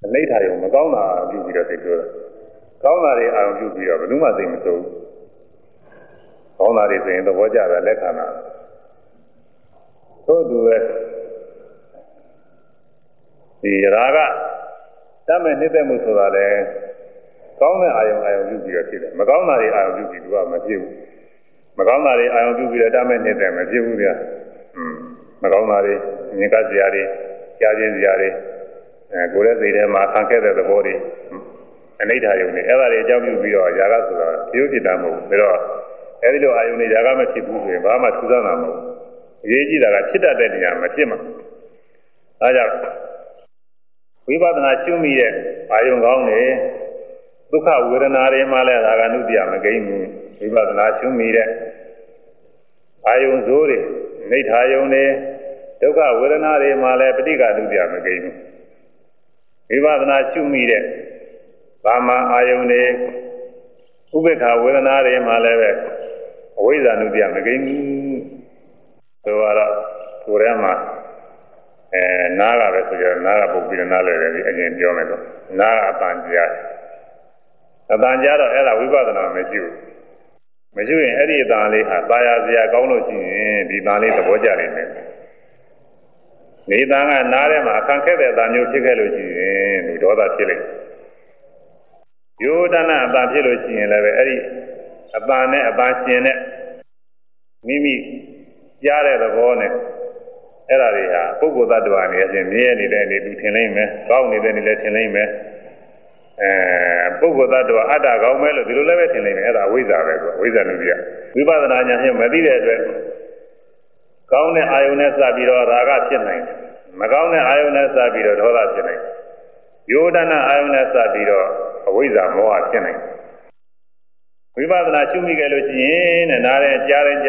lấy thầy mà có là du bị được thì chưa có là đi ăn du bị được đúng mà thì mình tu có là đi thì tôi có trả về lấy khả năng tôi thì ra cả ta mình hết một số là đấy có là ai du bị được thì mà có là đi ăn du bị được mà chịu mà có là đi ăn du bị được ta mình hết mà chịu được mà có là đi những cái gì đi gia đình gì điကိုယ်လည်းသိတယ်မှာခံခဲ့တဲ့သဘောတွေအနိဋ္ဌာယုံတွေအဲ့ဒါတွေအကြောင်းပြုပြီးတော့ຢာကဆိုတာပြုဖြစ်တာမဟုတ်ဘူးဒါတော့အဲ့ဒီလိုအာယုံတွေຢာကမဖြစ်ဘူးဆိုရင်ဘာမှထူးဆန်းတာမဟုတ်ဘူးအရေးကြီးတာကဖြစ်တတ်တဲ့နေရာမှာဖြစ်မှာဒါကြောင့်ဝိပဿနာရှုမိတဲ့အာယုံကောင်းတွေဒုက္ခဝေဒနာတွေမှလည်းဒါကနုတ္တိယမကိန်းဘူးဝိပဿနာရှုမိတဲ့အာယုံစိုးတွေအနိဋ္ဌာယုံတွေဒုက္ခဝေဒနာတွေမှလည်းပဋိက္ခနုတ္တိယမကိန်းဘူးဝိပဿနာရှုမိတဲ့ဘာမှအာယုန်တွေဥပေက္ခဝေဒနာတွေမှာလည်းပဲအဝိဇ္ဇာနုတ္တိယမကိန်းဘူးဆိုတော့ကိုယ်ထဲမှာနားကပဲဆိုကြနားကပုတ်ပြီးနားလဲတယ်ဒီအရင်ပြောမယ်တော့နားကအပန်ကြားအပန်ကြားတော့အဲ့ဒါဝိပဿနာမရှိဘူးမရှိရင်အဲ့ဒီအပန်လေးဟာသာယာစရာကောင်းလို့ရှိရင်ဒီပန်လေးသဘောကျနေတယ်နေသားကနားထဲမှာခံခဲ့တဲ့အတန်မျိုးဖြစ်ခဲ့လို့ရှိရင်ဒီဒေါသဖြစ်လိုက်ယောဒနာအတန်ဖြစ်လို့ရှိရင်လည်းပဲအဲ့ဒီအတန်နဲ့အတန်ရှင်နဲ့မိမိကြားတဲ့သဘောနဲ့အဲ့ဒါတွေဟာပုဂ္ဂိုလ်သတ္တဝါနေအချင်းမြဲနေတဲ့နေသူထင်လိုက်မယ်ကောင်းနေတဲ့နေလည်းထင်လိုက်မယ်ပုဂ္ဂိုလ်သတ္တဝါအတ္တကောင်းမဲလို့ဒီလိုလည်းပဲထင်လိုက်မယ်အဲ့ဒါဝိဇ္ဇာပဲကွာဝိဇ္ဇာနုတ္တိယဝိပဿနာဉာဏ်ဖြင့်မသိတဲ့အတွက်ကောင်းတဲ့အာယုန်နဲ့စပြီးတော့ရာဂဖြစ်နိုင်တယ်မကောင်းတဲ့အာယုန်နဲ့စပြီးတော့ဒေါသဖြစ်နိုင်တယ်ယောဒနာအာယုန်နဲ့စပြီးတော့အဝိဇ္ဇာမောဟဖြစ်နိုင်တယ်ဝိပဿနာရှုမိခဲ့လို့ရှိရင်တဲ့နားတဲ့ကြားတယ်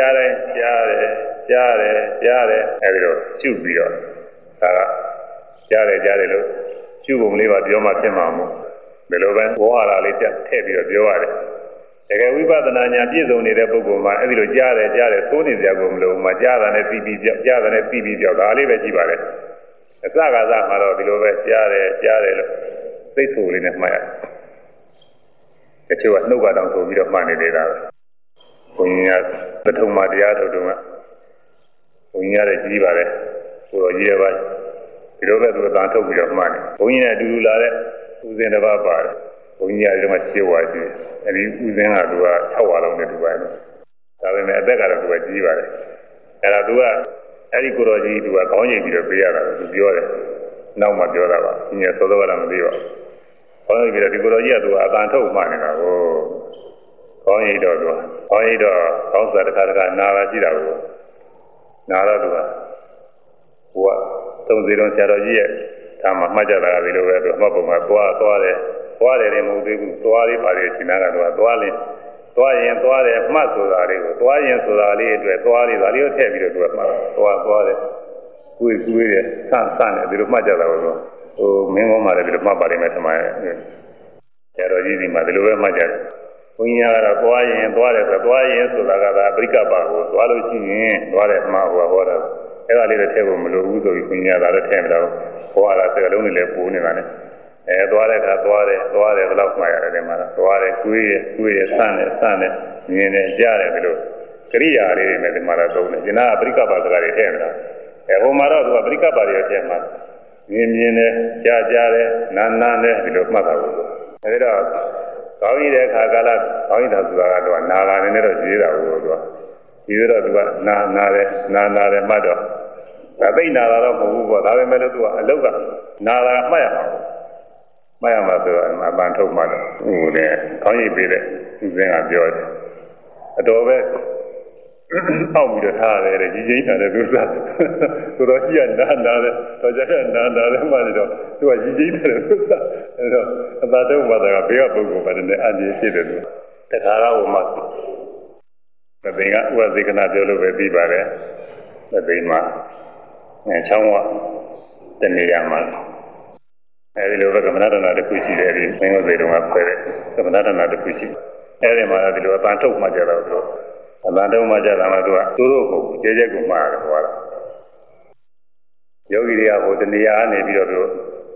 အဲဒီတော့ရှုပြီးတော့ဒါကကြားတယ်လို့ရှုပုံလေးပါပြောမှဖြစ်မှာမို့ဘယ်လိုပဲဘောဟာလေးထည့်ပြီးတော့ပြောရတယ်တကယ်ဝိပဿနာဉာဏ်ပြည့်စုံနေတဲ့ပုဂ္ဂိုလ်မှာအဲဒီလိုကြားတယ်သိုးနေကြကုန်မလို့မှာကြားတာနဲ့ပြီးပြီးပြောက်ဒါလေးပဲရှိပါတယ်အစကားစားမှာတော့ဒီလိုပဲကြားတယ်လို့သိဆိုလေးနဲ့မှတ်ရတယ်တချို့ကနှုတ်ကတောင်ဆိုပြီးတော့မှတ်နေနေတာပဲဘုန်းကြီးကပထမတရားထုတ်တော့ဘုန်းကြီးရတယ်ကြီးပါတယ်ကိုတော်ကြီးရပါဒီလိုပဲသူအတန်ထုတ်ပြီးတော့မှတ်နေဘုန်းကြီးနဲ့အတူတူလာတဲ့ဦးစင်တစ်ပါးပါတယ်ဘုန်းကြီးကဒီမှာ6ဝါရှိတယ်အဲဒီဦးစင်ကသူက6ဝါလောက်နဲ့တူပါတယ်ဒါပေမဲ့အသက်ကတော့သူကကြီးပါတယ်အဲဒါသူကအဲဒီကိုတော်ကြီးသူကခေါင်းရိပ်ပြီးတော့ပေးရတာသူပြောတယ်နောက်မှပြောတာပါဒီနေ့စောစောကတော့မသိပါဘူးခေါင်းရိပ်ပြီးတော့ဒီကိုတော်ကြီးကသူကအတန်ထုတ်မှနေတာကိုခေါင်းရိပ်တော့သူခေါင်းရိပ်တော့ခေါင်းစားတစ်ခါနာလာရှိတာကိုနာတော့သူကဟိုကသုံးစီလုံးဆရာတော်ကြီးရဲ့ဒါမှမှတ်ကြတာကဒီလိုပဲသူမှတ်ပုံမှာသွားတယ်လည်းမဟုတ်သေးဘူးသွားလေးပါလေရှင်နာကတော့သွားရင်မှတ်ဆိုတာလေးကိုသွားရင်ဆိုတာလေးအတွက်သွားလေးဒါလေးကိုထည့်ပြီးတော့သူကမှတ်သွားတယ်ကိုယ်တယ်ဆန့်တယ်ဒီလိုမှတ်ကြတာကတော့ဟိုမင်းကောင်းမှလည်းဒီလိုမှတ်ပါလိမ့်မယ်ထင်ပါတယ်ဆရာတော်ကြီးဒီမှာဒီလိုပဲမှတ်ကြတယ်ဘုန်းကြီးကတော့သွားရင်ဆိုတာကဒါပရိက္ခပါကိုသွားလို့ရှိရင်သွားတယ်မှာဟောတာအဲ့ဒါလေးတော့ထည့်ဖို့မလိုဘူးဆိုပြီးဘုန်းကြီးကဒါလည်းထည့်မလို့ဟောတာစကလုံးတွေလည်းပိုးနေတာနဲ့သွားတဲ့အခါသွားတယ်ဘယ်လောက်မှရတယ်ဒီမှာသွားတယ်ကိုယ်ရဆန့်တယ်မြင်တယ်ကြားတယ်ဒီလိုကရိယာလေးတွေနဲ့ဒီမှာတော့သုံးတယ်ကျင်နာပရိက္ခပါစကားတွေထည့်နေတာဟိုမှာတော့သူကပရိက္ခပါတွေထည့်မှာမြင်တယ်ကြားတယ်နာတယ်ဒီလိုမှတ်တာဘူးအဲဒီတော့ကောင်းကြီးတဲ့အခါကာလကောင်းကြီးတာဆိုတာကတော့နာလာနေတော့ရေးတာဘူးသူကဒီလိုတော့သူကနာတယ်မှတ်တော့ဒါသိနာတာတော့မဟုတ်ဘူးပေါ့ဒါပေမဲ့လို့သူကအလုတ်ကနာတာမှတ်ရမှာဆိုတော့အပန်ထုတ်မှတော့ဟိုလေခေါင်းရိပ်ပေးတဲ့ဦးစင်းကပြောတယ်အတော်ပဲအောက်ပြီးတော့ထားရတယ်ကြီးကြီးတာတဲ့သူစားဆိုတော့ကြီးကနာတယ်တော့ကြတဲ့နာတယ်မှလည်းတော့သူကကြီးကြီးတယ်သူစားအဲတော့အသာတုံးမှာကဘေးကပုဂ္ဂိုလ်ပါတယ်နဲ့အန်ကြီးဖြစ်တယ်သူတခါတော့ဟိုမှာမသိကဥပဇေကနာပြောလို့ပဲပြီးပါတယ်မသိမှာချောင်းဝတနေရာမှာအဲဒီလိုပဲကမ္မနာတနာတစ်ခုရှိတယ်ဒီမင်းတို့တွေတော့ခွဲတယ်ကမ္မနာတနာတစ်ခုရှိအဲဒီမှာဒီလိုအပန်ထုတ်မှကြတော့သူအပန်ထုတ်မှကြတာမှသူကသူတို့ကိုကျဲကျဲကိုမှားတယ်ဟောတာယောဂီတွေကဟိုတနေရာနေပြီးတော့သူဟို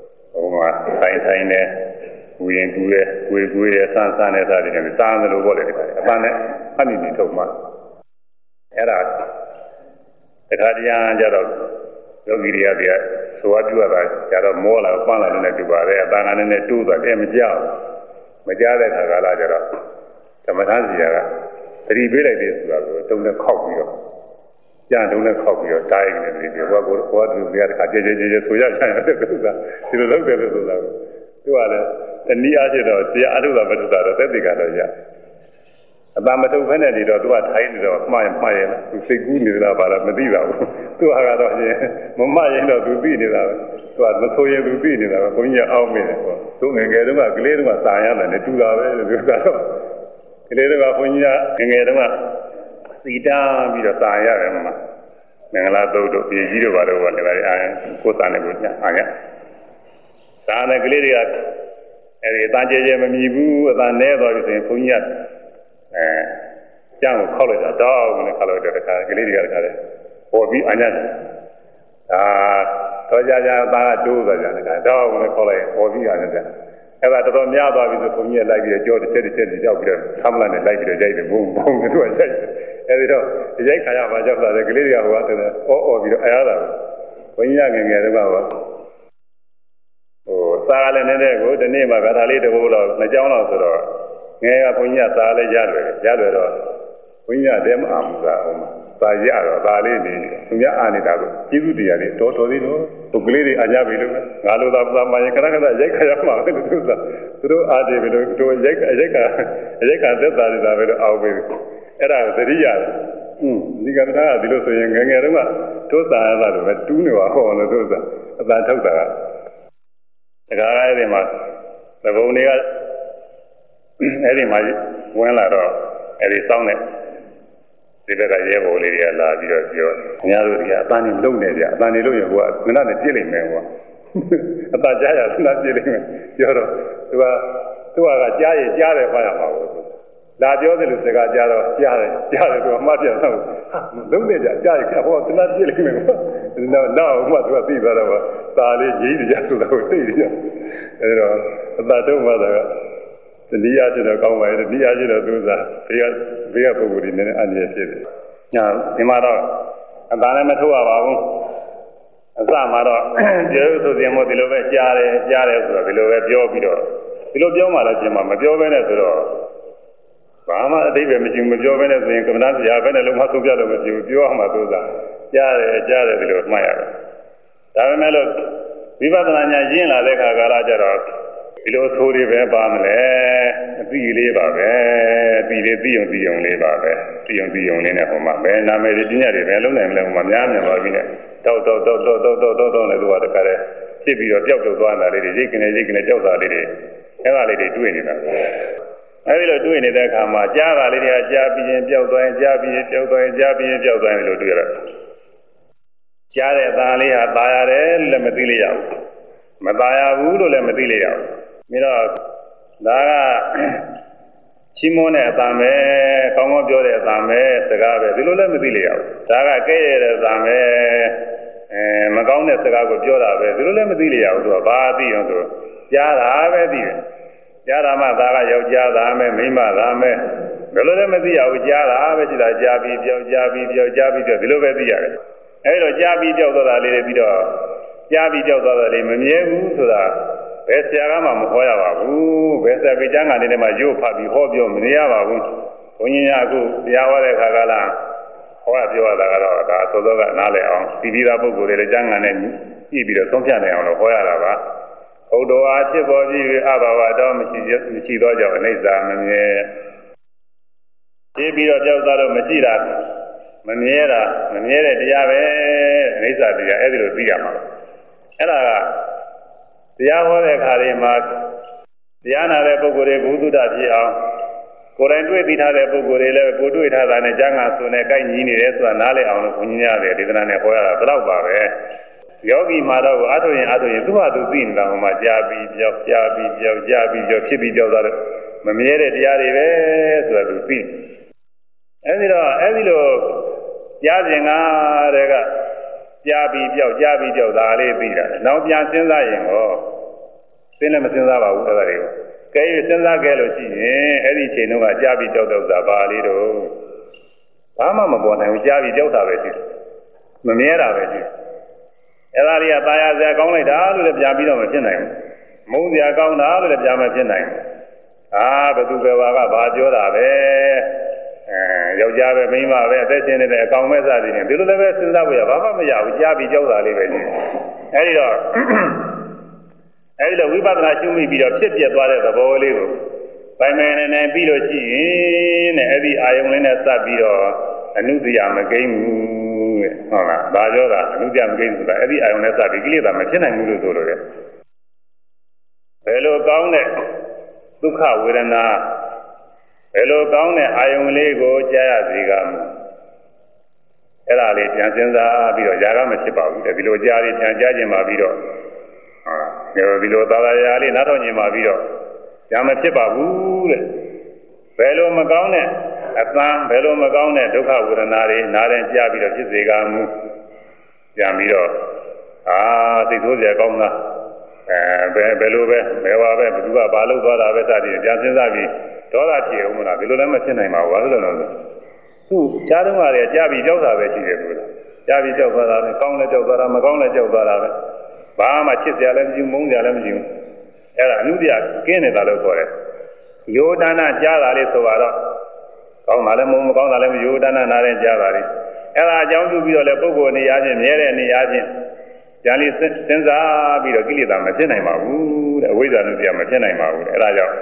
မှာထိုင်နေဝရင်ကူရဲဝေရဲဆန်းနဲ့စားတယ်စားတယ်လို့ပြောတယ်ဒီကအပန်းနဲ့အမိမိထုတ်မှအဲ့ဒါတခါတည်းကြတော့ယောဂီတွေကဆိုအပ်ပြရတာကြတော့မောလာပန်းလာတယ်တူပါတယ်အပန်းကလည်းတိုးသွားတယ်မကြောက်မကြားတဲ့ခါကလာကြတော့ဓမ္မထမ်းစီကသတိပေးလိုက်တယ်ဆိုတာကိုတုံးနဲ့ခောက်ပြီးတော့ကြာတုံးနဲ့ခောက်ပြီးတော့တိုင်းနေတယ်ဒီဘောကသူကတခါကြဲဆိုရချင်တယ်ဆိုတာဒီလိုလုပ်တယ်လို့ဆိုတာကိုသူကလည်းတနည်းအားဖြင့်တော့တရားအထုတာမထုတာတော့သက်သေကတော့ရအပန်းမထုတ်ဖက်နဲ့နေတော့သူကထိုင်းနေတော့မှားရင်လားသူစိတ်ကူးနေလားပါလားမသိပါဘူးသူကတော့မမရင်တော့သူသိနေတာပဲသူကမဆိုရင်သူသိနေတာပဲဘုန်းကြီးအောင်းမိတယ်ပေါ့သူငယ်တုန်းကကလေးတုန်းကစာရတယ်နဲ့တူတာပဲလို့ပြောတာတော့ကလေးတုန်းကဘုန်းကြီးကငယ်တုန်းကစီတာပြီးတော့စာရတယ်မှာမင်္ဂလာသုတ်တို့ပြည်ကြီးတို့ဘာလို့လည်းအာကိုယ်စာနဲ့ကိုညအာရစာနဲ့ကလေးတွေကအဲဒီအတန်ကျဲမမြည်ဘူးအတန်နဲသွားပြီဆိုရင်ဘုန်းကြီးကကျန်းကိုခောက်လိုက်တာတောက်နဲ့ခောက်လိုက်တဲ့အခါကလေးတွေကတခါလဲပေါ်ပြီးအညာတော့ကြသားကတိုးသွားကြတယ်တောက်နဲ့ခောက်လိုက်ပေါ်ပြီးအညာတယ်အဲ့ဒါတော်တော်များသွားပြီဆိုဘုန်းကြီးကလိုက်ပြီးကြောတစ်ချက်ကြောက်ပြီးတော့သမ်းလာနဲ့လိုက်ပြီးတော့ရိုက်တယ်ဘုံသူကရိုက်တယ်အဲ့ဒီတော့ရိုက်ခါရမှာကြောက်လာတယ်ကလေးတွေကဟိုကတည်းကအော်ပြီးတော့အားရတာဘုန်းကြီးကငယ်တော့ဟိုစားလည်းနေတဲ့ကိုဒီနေ့မှဂါထာလေးတစ်ပုဒ်တော့နှစ်ကြောင်းတော့ဆိုတော့ငယ်ကဘုန်းကြီးကစားလဲရတယ်တော့ဘုန်းကြီးကတည်းမအောင်ဘူးသားဟိုမှာသာရတော့ဒါလေးနေသူများအာနေတာကိုကျေးဇူးတရားလေးတော်သေးတော့ပုဂ္ဂလေးတွေအာကြပြီလို့ငါလိုသာပမာရင်ခဏရိုက်ခါရမှာပဲလို့သူတို့အားတယ်ပြီလို့တို့ရိုက်ခါသက်သာနေတာပဲလို့အောက်ပြီအဲ့ဒါသတိရတယ်ဒီကထာကဒီလိုဆိုရင်ငယ်တုန်းကတို့သာရတာလို့ပဲတူးနေပါဟောလို့တို့သာအတန်ထုတ်တာကဒါကအဲ့ဒီမှာသဘုံတွေကအဲ့ဒီမှာဝင်လာတော့အဲ့ဒီစောင်းတဲ့ဒီဘက်ကရဲဘော်လေးတွေကလာပြီးတော့ပြောခင်ဗျားတို့တွေကအတန်နေလုံနေကြအတန်နေလို့ရဟိုကငနာနဲ့ပြစ်လိုက်မယ်ဟိုကအတန်ကြားရသနာပြစ်လိုက်မယ်ပြောတော့သူကကြားတယ်ဖားရမှာဘူးလာပြောတယ်လို့စကားကြားတော့ကြားတယ်သူကမှတ်ပြန်တော့လုံနေကြကြားရဟိုကသနာပြစ်လိုက်မယ်နောက်မှသူကသိသွားတော့ဒါလေးရေးကြဆိုတာကိုသိတယ်အဲတော့အတန်တော့မှတော့တနည်းအားဖြင့်တော့ကောင်းပါရဲ့တနည်းအားဖြင့်တော့သူစားဘေးကပုဂ္ဂိုလ်တွေနဲ့အန္တရာယ်ဖြစ်တယ်။ညာဒီမှာတော့အသာလည်းမထုတ်ရပါဘူး။အစမှာတော့ကျေဆိုစဉ်မို့ဒီလိုပဲကြားတယ်ဆိုတော့ဒီလိုပဲပြောပြီးတော့ဒီလိုပြောမှလည်းကျင်မှာမပြောဘဲနဲ့ဆိုတော့ဘာမှအတိတ်ပဲမရှိဘူးမပြောဘဲနဲ့ဆိုရင်ကမ္ဘာတရားပဲနဲ့လုံးဝသုံးပြလို့မရှိဘူးပြောရမှာသူစားကြားတယ်ဒီလိုမှတ်ရတယ်။ဒါပေမဲ့လို့ဝိပဿနာဉာဏ်ရင်းလာတဲ့ခါကာလကျတော့ဒီလိုဆိုတွေပဲပါမလဲအသိလေးပါပဲအသိလေးသိုံလေးပါပဲသိုံလေးနဲ့ဟိုမှာပဲနာမည်တွေပညာတွေပဲလုံးနိုင်မလဲဟိုမှာများပါပြီနဲ့တောက်နဲ့သူကတခါတည်းဖြစ်ပြီးတော့ပျောက်သွားတာလေးတွေရိတ်ကနေကြောက်တာလေးတွေအဲ့ဒါလေးတွေတွေ့နေတာအဲဒီလိုတွေ့နေတဲ့အခါမှာကြားတာလေးတွေကကြားပြီးရင်ပျောက်သွားရင်ကြားပြီးရင်ပျောက်သွားရင်လို့တွေ့ရတယ်ကြားတဲ့သားလေးဟာตายရတယ်လည်းမသိလိုက်ရဘူးမตายရဘူးလို့လည်းမသိလိုက်ရဘူးပြီးတော့ဒါကချီးမွမ်းတဲ့အတန်ပဲကောင်းပြောတဲ့အတန်ပဲစကားပဲဒီလိုလည်းမသိလိုက်ရဘူးဒါကကဲရတဲ့အတန်ပဲမကောင်းတဲ့စကားကိုပြောတာပဲဒီလိုလည်းမသိလိုက်ရဘူးသူကဘာသိအောင်ဆိုကြားတာပဲသိတယ်ကြားတာမှဒါကယောက်ျားသားမယ်မိန်းမသားမယ်ဘယ်လိုလဲမသိရဘူးကြားတာပဲရှိတာကြားပြီးပြောဒီလိုပဲသိရတယ်အဲဒီတော့ကြားပြီးပြောသွားတာလေးတွေပြီးတော့ကြားပြီးပြောသွားတာလေးမမြဲဘူးဆိုတာဘယ်ဆရာကမှမဟောရပါဘူးဘယ်ဆရာပိဋကန်းကနေမှရုပ်ဖတ်ပြီးဟောပြောမနေရပါဘူးဘုန်းကြီးကအခုတရားဟောတဲ့ခါကလာဟောပြောရတာကတော့ဒါသောသောကနားလည်အောင်ပြီးသားပုဂ္ဂိုလ်တွေလည်းကျမ်းဂန်နဲ့ကြည့်ပြီးတော့သုံးဖြတ်နိုင်အောင်လို့ဟောရတာပါဘုဒ္ဓအားဖြစ်ပေါ်ပြီးအဘဝတော်မရှိသောကြောင့်အိဋ္ဌာမမြဲဖြစ်ပြီးတော့ကြောက်သားတော့မရှိတာမမြဲတဲ့တရားပဲအိဋ္ဌာတရားအဲ့ဒီလိုသိရမှာအဲ့ဒါကတရားဟောတဲ့အခါတွေမှာတရားနာတဲ့ပုဂ္ဂိုလ်တွေဘုဒ္ဓတာဖြစ်အောင်ကိုယ်တိုင်တွေ့သိထားတဲ့ပုဂ္ဂိုလ်တွေလည်းကိုယ်တွေ့ထားတာနဲ့ကျမ်းဂန်ဆိုနဲ့ကိုက်ညီနေတယ်ဆိုတာနားလည်အောင်လို့ဘုန်းကြီးများတွေဒေသနာနဲ့ဟောရတာဘယ်တော့ပါပဲယောဂီမှာတော့အားထုတ်ရင်သူ့ဟာသူသိနေတာဟိုမှာကြားပြီးပြောဖြစ်ပြီးပြောသွားတယ်မမြဲတဲ့တရားတွေပဲဆိုတာသူသိအဲဒီလိုကြားစဉ်ကတဲ့ကကြားပြီးပြောဒါလေးသိတာနောက်ပြန်စဉ်းစားရင်ဟောသိလည်းမစဉ်းစားပါဘူးအဲ့ဒါတွေကိုကဲ၍စဉ်းစားခဲ့လို့ရှိရင်အဲ့ဒီချိန်တုန်းကကြားပြီးကြောက်တော့တာဘာလေးတော့ဘာမှမပေါ်နိုင်ဘူးကြားပြီးကြောက်တာပဲရှိတယ်မမြဲတာပဲရှိတယ်အဲ့ဒါတွေကตายရစရာကောင်းလိုက်တာလို့လည်းပြန်ပြီးတော့မဖြစ်နိုင်ဘူးမုန်းစရာကောင်းတာလို့လည်းပြန်မဖြစ်နိုင်ဘူးဘသူပဲဘာကဘာပြောတာပဲယောက်ျားပဲမိန်းမပဲအသက်ရှင်နေတဲ့အကောင်မဲ့စသည်ဖြင့်ဒီလိုလည်းပဲစဉ်းစားဖို့ရဘာမှမရဘူးကြားပြီးကြောက်တာလေးပဲရှိတယ်အဲဒီတော့ဝိပဿနာရှုမိပြီးတော့ဖြစ်ပြသွားတဲ့သဘောလေးကိုပိုင်မယ်နေပြီးလို့ရှိရင်တဲ့အဲ့ဒီအာယုံလေးနဲ့စပ်ပြီးတော့အနုတ္တိယမကိန်းဘူးတဲ့ဟုတ်လားဒါပြောတာအနုတ္တိယမကိန်းဆိုတာအဲ့ဒီအာယုံနဲ့စပ်ပြီးကိလေသာမဖြစ်နိုင်ဘူးလို့ဆိုလို့ရတယ်ဘယ်လိုကောင်းတဲ့ဒုက္ခဝေဒနာဘယ်လိုကောင်းတဲ့အာယုံလေးကိုကြားရစေကမူအဲ့ဒါလေးပြန်စဉ်းစားပြီးတော့ຢာကမဖြစ်ပါဘူးတဲ့ဒီလိုကြားလေးပြန်ကြားခြင်းပါပြီးတော့ဒီလိုသာသာရာလေးနားထောင်ခြင်းပါပြီးတော့ညာမဖြစ်ပါဘူးတဲ့ဘယ်လိုမကောင်းတဲ့အသံဘယ်လိုမကောင်းတဲ့ဒုက္ခဝေဒနာတွေနားရင်ကြားပြီးတော့ဖြစ်စေကမူပြန်ပြီးတော့သိဆိုးစရာကောင်းတာဘယ်လိုပဲဘယ်ဝါပဲဘယ်သူကဘာလုပ်သွားတာပဲစသည်ပြန်စဉ်းစားပြီးဒေါသဖြစ်အောင်မလားဒီလိုလည်းမဖြစ်နိုင်ပါဘူးဘာလို့လဲသူကြားတော့ရတယ်ကြားပြီးကြောက်တာပဲရှိတယ်လို့ကြားပြီးကြောက်သွားတာပဲကောင်းလည်းကြောက်သွားတာမကောင်းလည်းကြောက်သွားတာပဲဘာမှချစ်စရာလည်းမရှိဘူးမုန်းစရာလည်းမရှိဘူးအဲ့ဒါအနုတ္တိယကင်းနေတာလို့ခေါ်တယ်ယောဒနာကြားတာလေးဆိုတော့ကောင်းတာလည်းမုန်းမကောင်းတာလည်းမယောဒနာနားနဲ့ကြားတာလေးအဲ့ဒါအကြောင်းပြုပြီးတော့လည်းပုဂ္ဂိုလ်နေရာချင်းမြဲတဲ့နေရာချင်းဉာဏ်လေးစဉ်းစားပြီးတော့ကိလေသာမဖြစ်နိုင်ပါဘူးတဲ့အဝိဇ္ဇာနုတ္တိယမဖြစ်နိုင်ပါဘူးအဲ့ဒါကြောင့်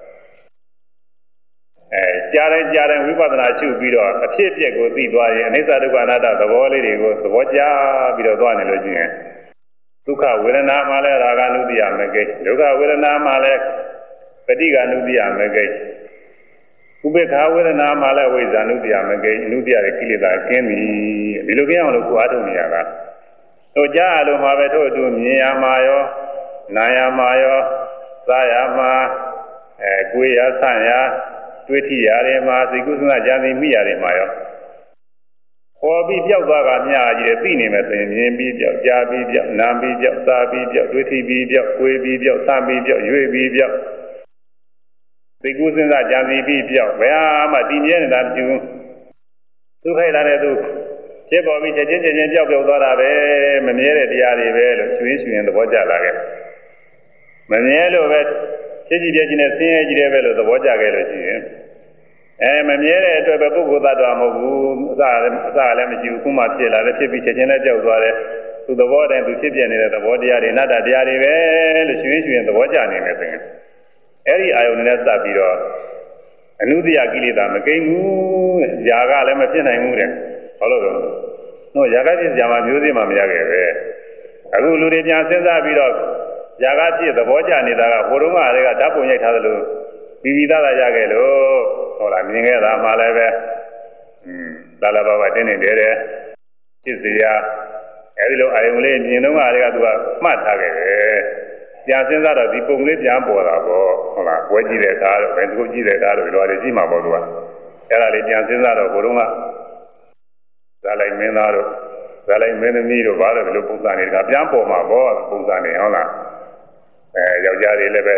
ကြားတိုင်းဝိပဿနာရှုပြီးတော့အဖြစ်အပျက်ကိုသိသွားရင်အနိစ္စဒုက္ခအနတ္တသဘောလေးတွေကိုသဘောကျပြီးတော့သွားနေလို့ရှိရင်ဒုက္ခဝေဒနာမှလည်းရာဂနုတ္တိယမကိဒုက္ခဝေဒနာမှလည်းပဋိက္ခနုတ္တိယမကိဥပေက္ခဝေဒနာမှလည်းဝိဇ္ဇာနုတ္တိယမကိအနုတ္တိယရဲ့ကိလေသာကင်းပြီဒီလိုကင်းအောင်လို့ကိုအားထုတ်နေရတာတို့ကြားရလို့မှာပဲတို့အတူမြင်ရမှာရောနားရမှာရောစားရမှာကိုယ်ရဆန့်ရတွေးထိရတယ်မှာစိတ်ကူးစဉ်းစားကြံသိမိရတယ်မှာရောပေါ်ပြီးပြောက်သွားတာများကြီးတယ်သိနေမယ်ဆိုရင်မြင်ပြီးပြောက်ကြားပြီးပြောက်နားပြီးပြောက်စားပြီးပြောက်တွေးထိပြီးပြောက်ကိုယ်ပြီးပြောက်စားပြီးပြောက်ရွေ့ပြီးပြောက်စိတ်ကူးစဉ်းစားကြံသိပြီးပြောက်ဘယ်မှတည်မြဲနေတာမဖြစ်ဘူးသူခိုက်လာတဲ့သူဖြစ်ပေါ်ပြီးချက်ချင်းပြောက်သွားတာပဲမမြဲတဲ့တရားတွေပဲလို့ရွှေရင်သဘောကျလာခဲ့မမြဲလို့ပဲဖြစ်ကြည့်ပြချင်းနဲ့ဆင်းရဲကြည့်တယ်ပဲလို့သဘောကျခဲ့လို့ရှိရင်မမြဲတဲ့အတွက်ပဲပုဂ္ဂိုလ်သတ္တဝါမဟုတ်ဘူးအစလည်းမရှိဘူးခုမှဖြစ်လာတယ်ဖြစ်ပြီးချက်ချင်းနဲ့ကြောက်သွားတယ်သူသဘောတည်းသူဖြစ်ပြနေတဲ့သဘောတရားတွေအနတ္တတရားတွေပဲလို့ရွှေရင်သဘောကျနေမယ်ဆိုရင်အဲ့ဒီအာယုန်နဲ့စပ်ပြီးတော့အနုတ္တိယကိလေသာမကိန်းဘူးတဲ့ຢာကလည်းမဖြစ်နိုင်ဘူးတဲ့ဘာလို့လဲတော့ຢာကဖြစ်ကြမှာမျိုးစင်းမှမရခဲ့ပဲအခုလူတွေပြန်စဉ်းစားပြီးတော့ຢာကဖြစ်သဘောကျနေတာကဟိုတုန်းကတည်းကဓာတ်ပုံရိုက်ထားသလိုပြီးပြီးသားရခဲ့လို့ဟုတ်လားမြင်ခဲ့တာမှလည်းပဲသာလဘာဝတင်းနေတယ်ဖြစ်စရာအဲဒီလိုအာယုံလေးမြင်တော့ကတည်းကသူကမှတ်ထားခဲ့တယ်ပြန်စဉ်းစားတော့ဒီပုံလေးပြန်ပေါ်တာပေါ့ဟုတ်လားဝဲကြည့်တဲ့အခါတော့ဘယ်သူကြည့်တဲ့အခါတော့ဒီလိုလေးကြည့်မှာပေါ့သူကအဲ့ဒါလေးပြန်စဉ်းစားတော့ဟိုတုန်းကဇာလိုက်မင်းသားတို့ဇာလိုက်မင်းသမီးတို့ဘာလို့ဒီလိုပုံစံနေတာပြန်ပေါ်မှာပေါ့ပုံစံနေဟုတ်လားယောက်ျားတွေလည်းပဲ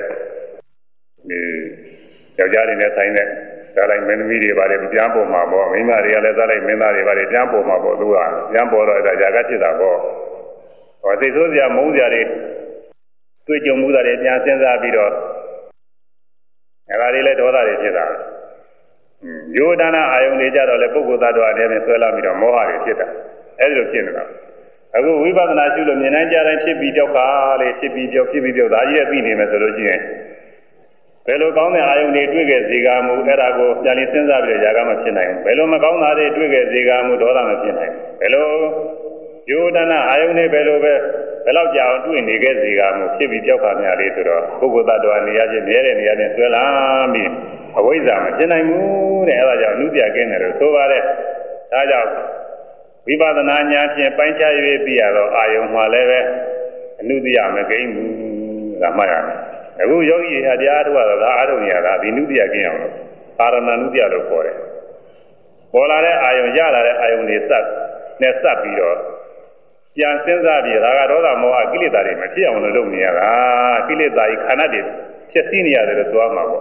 ယောက်ျားတွေနဲ့ဆိုင်တဲ့ဇာလိုက်မင်းသမီးတွေဘာတွေပြန်ပေါ်မှာပေါ့မိန်းမတွေကလည်းဇာလိုက်မင်းသားတွေဘာတွေပြန်ပေါ်မှာပေါ့သူကပြန်ပေါ်တော့အဲ့ဒါຢာကဖြစ်တာပေါ့ဟောသိဆိုးစရာမုန်းစရာတွေတွေ့ကြုံမှုတာတွေပြန်စဉ်းစားပြီးတော့အဲ့ဒါတွေလည်းဒေါသတွေဖြစ်တာယောဒနာအာယုန်တွေကြတော့လေပုဂ္ဂိုလ်သတ္တဝါတွေနဲ့ဆွဲလာပြီးတော့မောဟတွေဖြစ်တာအဲ့ဒီလိုဖြစ်နေတာအခုဝိပဿနာရှုလို့မြင်နိုင်ကြတိုင်းဖြစ်ပြီးကြောက်ကလေးဖြစ်ပြီးကြောက်ဒါကြီးရဲ့ပြီးနေမယ်ဆိုလို့ရှိရင်ဘယ်လိုကောင်းတဲ့အာယုန်တွေတွေ့ခဲ့စေကမူအဲ့ဒါကိုပြန်လေးစဉ်းစားပြီးတော့ຢာကမဖြစ်နိုင်ဘူးဘယ်လိုမကောင်းတာတွေတွေ့ခဲ့စေကမူဒေါသမဖြစ်နိုင်ဘူးဘယ်လိုယောဒနာအာယုန်တွေဘယ်လိုပဲဘယ်လောက်ကြာအောင်တွေ့နေခဲ့စေကမူဖြစ်ပြီးကြောက်ခါများလေးဆိုတော့ပုဂ္ဂိုလ်သတ္တဝါနေရာချင်းမြဲတဲ့နေရာချင်းဆွဲလာပြီးအဝိဇ္ဇာမဖြစ်နိုင်ဘူးတဲ့အဲ့ဒါကြောင့်အနုတ္တိယကင်းတယ်လို့ဆိုပါတယ်ဒါကြောင့်ဝိပဿနာဉာဏ်ဖြင့်ပိုင်းခြား၍သိရတော့အာယုံမှာလည်းပဲအနုတ္တိယမကိန်းဘူးဒါမှတ်ရမယ်အခုယောဂီဟာတရားထုတ်ရတော့ဒါအားထုတ်နေရတာဒီအနုတ္တိယကင်းအောင်လို့ပါရဏအနုတ္တိယလို့ခေါ်တယ်ပေါ်လာတဲ့အာယုံရလာတဲ့အာယုံတွေစပ်ပြီးတော့ပြန်စဉ်းစားပြီးရာဂဒေါသမောဟကိလေသာတွေမဖြစ်အောင်လုပ်နေရတာကိလေသာကြီးခန္ဓာတွေဖြစ်စီနေရတယ်လို့ဆိုရမှာပေါ့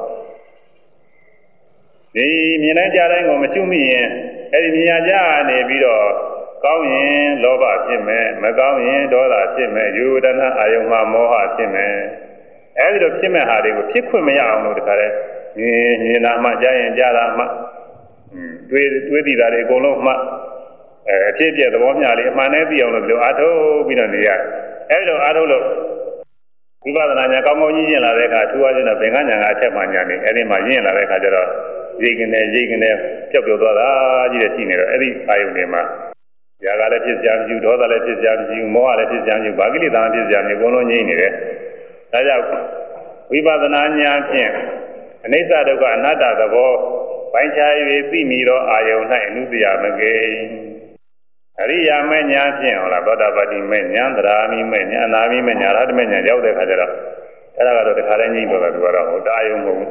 ဒီမြင်နိုင်ကြတိုင်းကိုမရှုမိရင်အဲ့ဒီမြင်ရကြနေပြီးတော့ကောင်းရင်လောဘဖြစ်မယ်မကောင်းရင်ဒေါသဖြစ်မယ်ယူဒနာအာယုံမှာမောဟဖြစ်မယ်အဲ့ဒီလိုဖြစ်မဲ့ဟာတွေကိုဖြစ်ခွင့်မရအောင်လို့တခါတည်းမြင်လာမှကြားရင်ကြားလာမှတွေးသိတာတွေအကုန်လုံးမှအဖြစ်ပြသဘောမျှလေးအမှန်နဲ့သိအောင်လို့ပြောအားထုတ်ပြီးတော့နေရတယ်အဲ့ဒီလိုအားထုတ်လို့ဝိပဿနာဉာဏ်ကောင်းကောင်းကြီးကျင့်လာတဲ့အခါထူးအားဖြင့်တော့ဘင်္ဂဉာဏ်ကအထက်မှဉာဏ်နေအဲ့ဒီမှာရင့်လာတဲ့အခါကျတော့ရိတ်ကနေပျောက်ပျောက်သွားတာကြီးတဲ့ရှိနေတော့အဲ့ဒီအာယုန်တွေမှာຢာကလည်းဖြစ်ကြမရှိဒေါသလည်းဖြစ်ကြမရှိမောဟလည်းဖြစ်ကြမရှိဘာကိလေသာဖြစ်ကြမရှိအကုန်လုံးငြိမ့်နေတယ်ဒါကြောင့်ဝိပဿနာဉာဏ်ဖြင့်အနိစ္စဒုက္ခအနတ္တသဘောပိုင်းခြား၍သိမိသောအာယုန်၌အနုတ္တယမကေအရိယာမေညာဖြင့်ဟောလားသောတာပတိမေညာသရာမိမေညာအနာမိမေညာရဟတမေညာရောက်တဲ့ခါကျတော့အဲ့ဒါကတော့တခါတည်းငြိမ့်တော့တာသူကတော့ဟိုတာယုံမဟုတ်ဘူး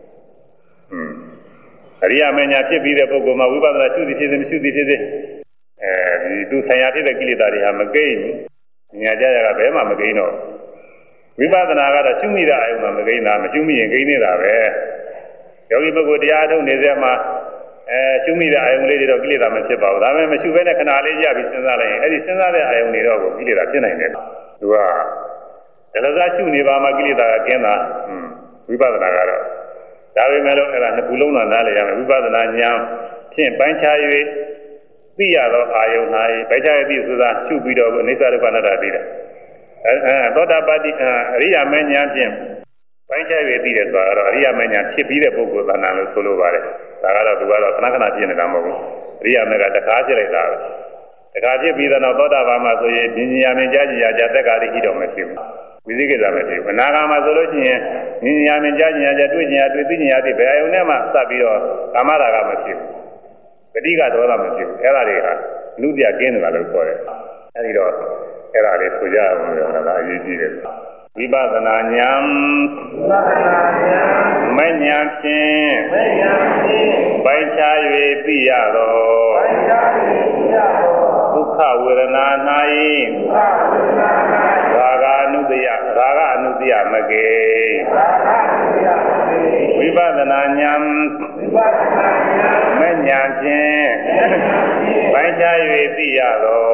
အရိယာမေညာဖြစ်ပြီးတဲ့ပုဂ္ဂိုလ်မှာဝိပဿနာရှုသည်ဖြစ်စေမရှုသည်ဖြစ်စေဒီသူဆံရဖြစ်တဲ့ကိလေသာတွေဟာမကိန်းဘူးညာကြရကဘယ်မှမကိန်းတော့ဝိပဿနာကတော့ရှုမိတဲ့အယုံမှာမကိန်းတာမရှုမိရင်ကိန်းနေတာပဲယောဂီပုဂ္ဂိုလ်တရားထုတ်နေစေမှာရှုမိတဲ့အာယုံလေးတွေတော့ကိလေသာမဖြစ်ပါဘူးဒါပေမဲ့မရှုဘဲနဲ့ခဏလေးကြပြီးစဉ်းစားလိုက်ရင်အဲ့ဒီစဉ်းစားတဲ့အာယုံတွေတော့ကိုကိလေသာဖြစ်နိုင်တယ်သူကဒလဇာရှုနေပါမှကိလေသာကကျင်းတာဝိပဿနာကတော့ဒါပေမဲ့လို့အဲ့ဒါနှစ်ခုလုံးတော့နားလည်ရမယ်ဝိပဿနာဉာဏ်ဖြင့်ပိုင်းခြား၍သိရသောအာယုံ၌ပိုင်းခြား၍သိဆိုတာရှုပြီးတော့အနိစ္စဒုက္ခအနတ္တသိတယ်သောတာပတိအရိယာမဉာဏ်ဖြင့်ပိုင်းခြား၍သိတယ်ဆိုတာကတော့အရိယာမဉာဏ်ဖြစ်ပြီးတဲ့ပုဂ္ဂိုလ်သဏ္ဍာန်လို့ဆိုလိုပါတယ်ဒါကတော့သူကတော့ခဏခဏဖြစ်နေတာမဟုတ်ဘူးအရိယာမကတခါဖြစ်လိုက်တာပဲတခါဖြစ်ပြီးတော့သောတာပန်မှာဆိုရင်ဉာဏ်ဉာဏ်ကြားကြည်ရကြသက်္ကာတိရှိတော့မရှိဘူးဝိသိကိစ္စမရှိဘူးအနာဂါမှာဆိုလို့ရှိရင်ဉာဏ်ဉာဏ်ကြားကြည်ရကြတွေ့ကြည်ရတွေ့သိကြည်ရသိဘယ်အယုံနဲ့မှစပ်ပြီးတော့ကာမရာဂမရှိဘူးပဋိကဒေါသမရှိဘူးအဲ့ဒါတွေဟာလူပြကင်းတယ်လို့ခေါ်တယ်အဲ့ဒီတော့အဲ့ဒါလေးဆိုကြအောင်လို့ဒါအရေးကြီးတယ်ဝိပဿနာဉာဏ်မဉာဏ်ဖြင့်ပိုင်းခြား၍သိရသောဒုက္ခဝေဒနာ၌ရာဂအနုတ္တယမကေဝိပဿနာဉာဏ်မဉာဏ်ဖြင့်ပိုင်းခြား၍သိရသော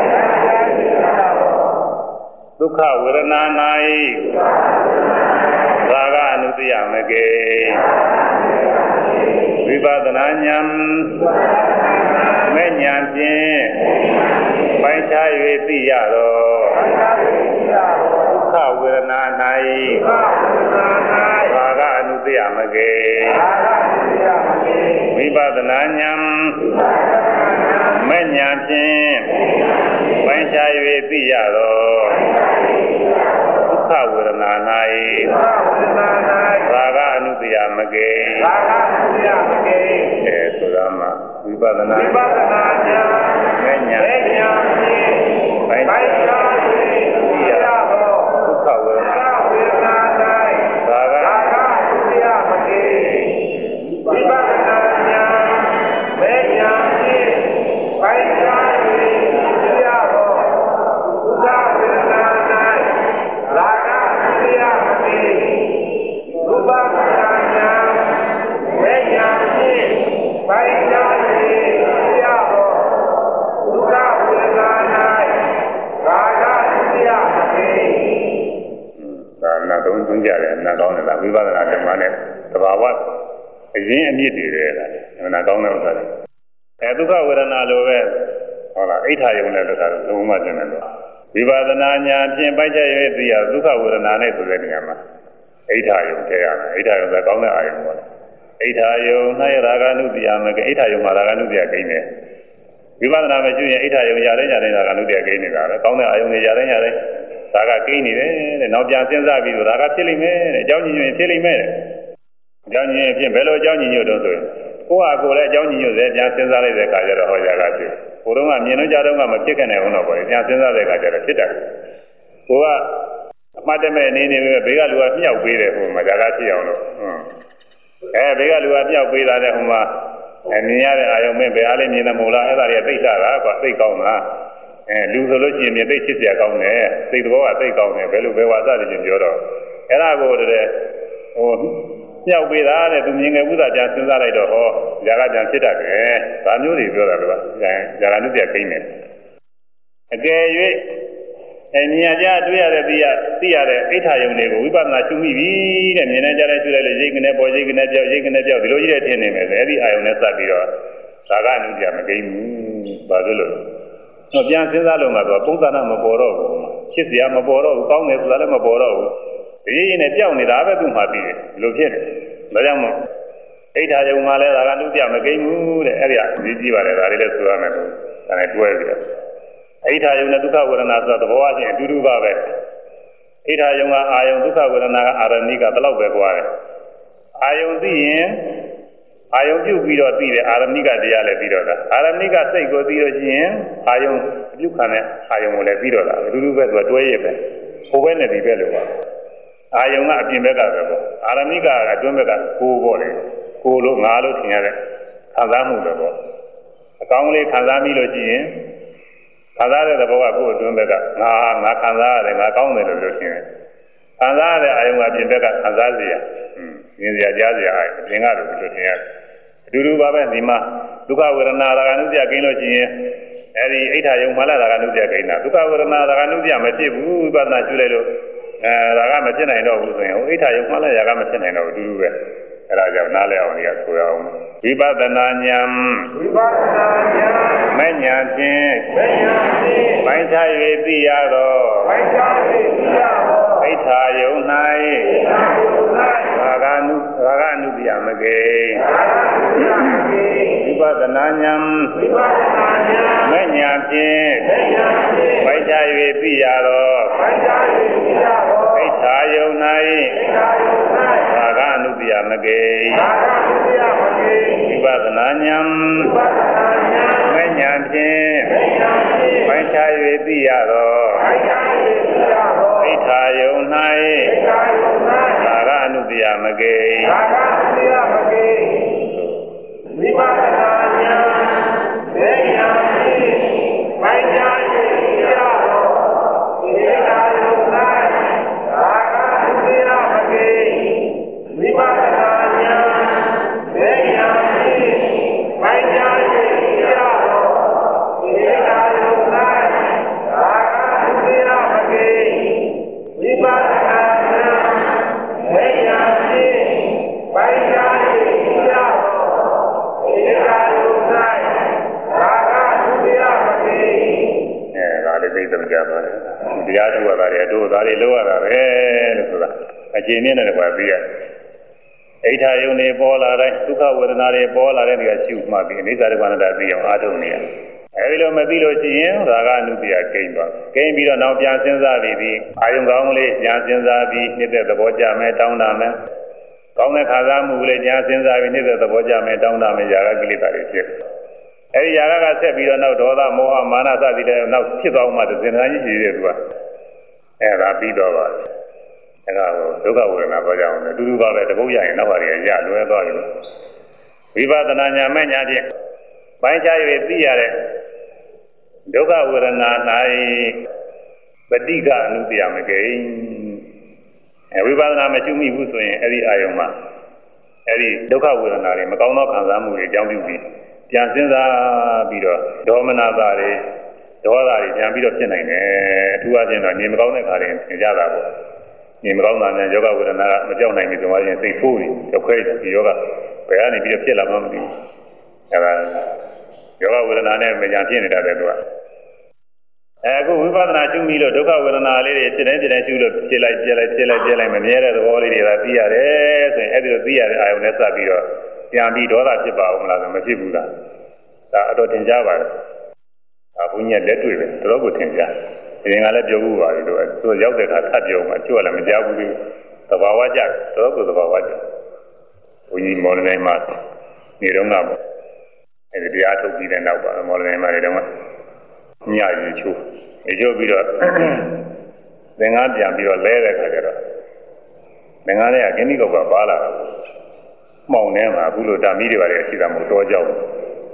ဒုက္ခဝေဒနာ၌ရာဂအနုတ္တယမကေဝိပဿနာဉာဏ်မဉာဏ်ဖြင့်ပိုင်းခြား၍သိရသောဒုက္ခဝေဒနာ၌ရာဂအနုတ္တယမကေဝိပဿနာဉာဏ်မဉာဏ်ဖြင့်ပိုင်းခြား၍သိရသောဒုက္ခဝေဒနာ၌ရာဂအနုတ္တယမကေဆိုတာမှာဝိပဿနာဉာဏ်မဉာဏ်ဖြင့်ပိုင်းခြား၍သိရသောဒုက္ခဝေဒနာရာဂအနုတ္တယမကေဝိပဿနာဉာဏ်မဉာဏ်ဖြင့်ပိုင်းခြား၍သိရသောဒုက္ခဝေဒနာရာဂအနုတ္တယမကေဝိပဿနာဉာဏ်မဉာဏ်ဖြင့်ပိုင်းခြား၍သိရသောဒုက္ခဝေဒနာရာဂအနုတ္တယမကေဒါနာသုံးကြတယ်နာကောင်းတယ်လားဝိပဿနာဓမ္မနဲ့သဘာဝအရင်အမြင့်တွေပဲလားနာကောင်းတဲ့ဥစ္စာတွေဒုက္ခဝေဒနာလိုပဲဟုတ်လားအိဋ္ဌာယုံနဲ့တခါတော့သုံးမှကျင်တယ်လို့ဝိပဿနာဉာဏ်ဖြင့်ပိုက်ချက်၍သိရဒုက္ခဝေဒနာနဲ့ဆိုတဲ့နေရာမှာအိဋ္ဌာယုံထည့်ရမယ်အိဋ္ဌာယုံဆိုကောင်းတဲ့အာယုံပေါ့လေအိဋ္ဌာယုံ၌ရာဂ ानु တရားမကအိဋ္ဌာယုံမှာရာဂ ानु တရားကိန်းတယ်ဝိပဿနာမရှိရင်အိဋ္ဌာယုံရတဲ့ရာဂ ानु တရားကိန်းနေတာပဲကောင်းတဲ့အာယုံတွေရတဲ့ရာဂကိန်းနေတယ်တဲ့နောက်ပြန်စဉ်းစားပြီးတော့ရာဂဖြစ်လိမ့်မယ်တဲ့အကြောင်းကြီးရင်ဖြစ်လိမ့်မယ်တဲ့အကြောင်းကြီးရင်ဖြင့်ဘယ်လိုအကြောင်းကြီးညွတ်တော့ဆိုရင်ကိုယ့်ဟာကိုယ်လည်းအကြောင်းကြီးညွတ်စေပြန်စဉ်းစားလိုက်တဲ့အခါကျတော့ဟောရာဂဖြစ်ကိုယ်တော့ကမြင်လို့ကြတော့ကမဖြစ်ခဲ့နိုင်ဘူးတော့ပေါ့ပြန်စဉ်းစားတဲ့အခါကျတော့ဖြစ်တယ်ကိုကအမှတ်တမဲ့အနေနဲ့ဘေးကလူကမြောက်ပေးတယ်ဟိုမှာရာဂဖြစ်အောင်လို့ဘေးကလူကမြောက်ပေးတာတဲ့ဟိုမှာမြင်ရတဲ့အာယုံမင်းဘယ်အားလေးမြင်တယ်မဟုတ်လားအဲ့ဒါတွေကသိတာကွာသိကောင်းတာလူဆိုလို့ရှိရင်မြေသိချစ်စရာကောင်းတယ်စိတ်တော်ကသိကောင်းတယ်ဘယ်လိုပဲဝါသတည်းချင်းပြောတော့အဲ့ဒါကိုတည်းဟိုမြောက်ပေးတာတဲ့သူမြင်ငယ်ဥစ္စာပြန်စဉ်းစားလိုက်တော့ဟောຢာကပြန်ဖြစ်တတ်တယ်ဒါမျိုးတွေပြောတာကွာຢာကနုပြကိန်းတယ်အကယ်၍မြင်ကြတွေ့ရတဲ့သိရတဲ့အိဋ္ဌာယုံတွေကိုဝိပဿနာရှုမိပြီတဲ့မြင်နေကြတဲ့ရှုလိုက်လို့ရိတ်ကနေပေါ်ရိတ်ကနေပြောက်ရိတ်ကနေပြောက်ဒီလိုကြီးတဲ့ထင်နေမယ်ဆိုအဲ့ဒီအာယုံနဲ့စပ်ပြီးတော့ဒါကနုပြမကိန်းဘူးဘာလို့လဲတော့ပြန်စဉ်းစားလို့မှဆိုပုံသဏ္ဍာန်မပေါ်တော့ဘူးချစ်စရာမပေါ်တော့ဘူးကောင်းတယ်ဆိုတာလည်းမပေါ်တော့ဘူးဒီရင်းနဲ့ပြောက်နေတာပဲသူ့မှာပြီးတယ်ဒီလိုဖြစ်တယ်ဒါကြောင့်မို့အိဋ္ဌာယုံမှာလည်းဒါကနုပြမကိန်းဘူးတဲ့အဲ့ဒီအရေးကြီးပါတယ်ဒါလေးလည်းဆိုရမယ်လို့ဒါနဲ့တွဲပြီးတော့အိဋ္ဌာယုံနဲ့ဒုက္ခဝေဒနာဆိုတဲ့သဘောအချင်းအတူတူပါပဲအိဋ္ဌာယုံကအာယုံဒုက္ခဝေဒနာကအာရဏိကဘယ်လောက်ပဲကွာတယ်အာယုံသိရင်အာယုံပြုတ်ပြီးတော့သိတယ်အာရဏိကတရားလည်းပြီးတော့တာအာရဏိကစိတ်ကိုသိလို့ရှိရင်အာယုံပြုတ်ခံတဲ့အာယုံကိုလည်းပြီးတော့တာအတူတူပဲသူကတွဲရပဲဟိုဘက်နဲ့ဒီဘက်လို့ပါအာယုံကအပြင်ဘက်ကပဲပေါ့အာရဏိကအတွင်းဘက်ကကိုယ်ပေါ့လေကိုယ်လို့ငါလို့ထင်ရတဲ့ခံစားမှုပဲပေါ့အကောင်းလေးခံစားမိလို့ရှိရင်ခံစားတဲ့သဘောကကိုယ်အတွင်းဘက်ကငါခံစားရတယ်ငါကောင်းတယ်လို့ပြောရှင်ခံစားရတဲ့အာယုံကအပြင်ဘက်ကခံစားစရာမြင်စရာကြားစရာအပြင်ကလို့ပြောရှင်ရအတူတူပါပဲဒီမှာဒုက္ခဝေဒနာရာဂနုပြကိန်းလို့ရှိရင်အဲဒီအိဋ္ဌာယုံမှလည်းရာဂနုပြကိန်းတာဒုက္ခဝေဒနာရာဂနုပြမဖြစ်ဘူးဝိပဿနာရှုလိုက်လို့ရာဂမဖြစ်နိုင်တော့ဘူးဆိုရင်ဟိုအိဋ္ဌာယုံမှလည်းရာဂမဖြစ်နိုင်တော့ဘူးအတူတူပဲအဲဒါကြောင့်နားလည်အောင်နေရဆိုရအောင်ဝိပဿနာဉာဏ်မဲ့ဉာဏ်ဖြင့်ပိုင်းခြား၍သိရသောအိဋ္ဌာယုံ၌ရာဂနုပြမကေဝိပဿနာဉာဏ်မဲ့ဉာဏ်ဖြင့်ပိုင်းခြား၍သိရသောအိဋ္ဌာယုံ၌ရာဂနုပြမကေဝိပဿနာဉာဏ်မဲ့ဉာဏ်ဖြင့်ပိုင်းခြား၍သိရသောအိဋ္ဌာယုံ၌ရာဂနုပြမကေဝိပဿနာဉာဏ်မဲ့ဉာဏ်ဖြင့်ပိုင်းခြား၍သိရသောအိဋ္ဌာယုံ၌ရာဂနုပြမကေဝိပဿနာဉာဏ်မဲ့ဉာဏ်ဖြင့်ပိုင်းခြား၍သိရသောအိဋ္ဌာယုံ၌ရာဂနုပြမကေဝိပဿနာဉာဏ်မဲ့ဉာဏ်ဖြင့်ပိုင်းခြား၍သိရသောအိဋ္ဌာယုံ၌ရာဂနုပြမကေဒါလေးသိသမကြပါလေတရားထုတ်ရတာတွေတို့ဒါတွေလောက်ရတာပဲလို့ဆိုတာအကျဉ်းနဲ့လည်းပါပြီးရအိဋ္ဌာယုံတွေပေါ်လာတိုင်းဒုက္ခဝေဒနာတွေပေါ်လာတဲ့နေရာရှုမှပြီးအနိစ္စဒုက္ခအနတ္တသိအောင်အားထုတ်နေရအဲဒီလိုမသိလို့ရှိရင်ရာဂအနုတ္တိယကိန်းသွားကိန်းပြီးတော့နောက်ပြန်စဉ်းစားပြီးအာယုံကောင်းလေးညာစဉ်းစားပြီးနှိမ့်တဲ့သဘောကြမယ်တောင်းတာမယ်ကောင်းတဲ့ခံစားမှုလေးညာစဉ်းစားပြီးနှိမ့်တဲ့သဘောကြမယ်တောင်းတာမယ်ရာဂကိလေသာတွေဖြစ်အဲဒီရာဂကဆက်ပြီးတော့နောက်ဒေါသမောဟမာနစသည်တဲ့နောက်ဖြစ်သွားမှသင်္ခါကြီးရှိတဲ့သူကအဲဒါပြီးတော့ပါအဲဒါကိုဒုက္ခဝေဒနာပြောကြအောင်လေအတူတူပါပဲတပုတ်ရရင်နောက်ပါတွေရလွယ်သွားတယ်ဝိပဿနာဉာဏ်မဲ့ဉာဏ်ဖြင့်ပိုင်းခြား၍သိရတဲ့ဒုက္ခဝေဒနာ၌ပဋိကအနုတ္တိယမကိဝိပဿနာမရှိမိဘူးဆိုရင်အဲ့ဒီအာယုံမှာအဲ့ဒီဒုက္ခဝေဒနာတွေမကောင်းသောခံစားမှုတွေအကြောင်းပြုပြီးပြန်စဉ်းစားပြီးတော့ဒေါမနတာတွေဒေါသတွေပြန်ပြီးတော့ဖြစ်နိုင်တယ်အထူးအချင်းတော့နေမကောင်းတဲ့ခါတွေသင်ကြတာပေါ့နေမကောင်းတာနဲ့ယောဂဝေဒနာကမကြောက်နိုင်ဘူးဆိုမှရင်စိတ်ဆိုးပြီးရောက်ခဲတယ်ဒီယောဂဘယ်ကနေပြီးတော့ဖြစ်လာမှမသိဘူးအဲဒါယောဂဝေဒနာနဲ့မညာဖြစ်နေတာပဲသူကအခုဝိပဿနာရှုမိလို့ဒုက္ခဝေဒနာလေးတွေဖြစ်တိုင်းရှုလို့ဖြစ်လိုက်မမြဲတဲ့သဘောလေးတွေကသိရတယ်ဆိုရင်အဲ့ဒီလိုသိရတဲ့အာယုံနဲ့စပ်ပြီးတော့ပြန်ပြီးဒေါသဖြစ်ပါဦးမလားဆိုမဖြစ်ဘူးလားဒါအတော်သင်ကြားပါတယ်ဘုန်းကြီးလက်တွေ့ပဲတော်တော်ကိုသင်ကြားဒီငါလည်းပြောဘူးပါလေတို့သူရောက်တဲ့အခါထပ်ပြောမှကျွတ်လည်းမကြောက်ဘူးလေသဘာဝကြတော်တော်ကိုသဘာဝကြဘုန်းကြီးမော်လမြိုင်မှာနေတော့ကအဲဒီတရားထုတ်ပြီးတဲ့နောက်ပါမော်လမြိုင်မှာနေတော့ညရီချိုးပြီးတော့သင်္ကန်းပြန်ပြီးတော့လဲတဲ့ခါကျတော့သင်္ကန်းလေးကကင်းဒီကောက်ကပါလာတာမှောင်ထဲမှာအခုလိုဓာမီတွေပါလေရှိတာမဟုတ်တော့ကြောက်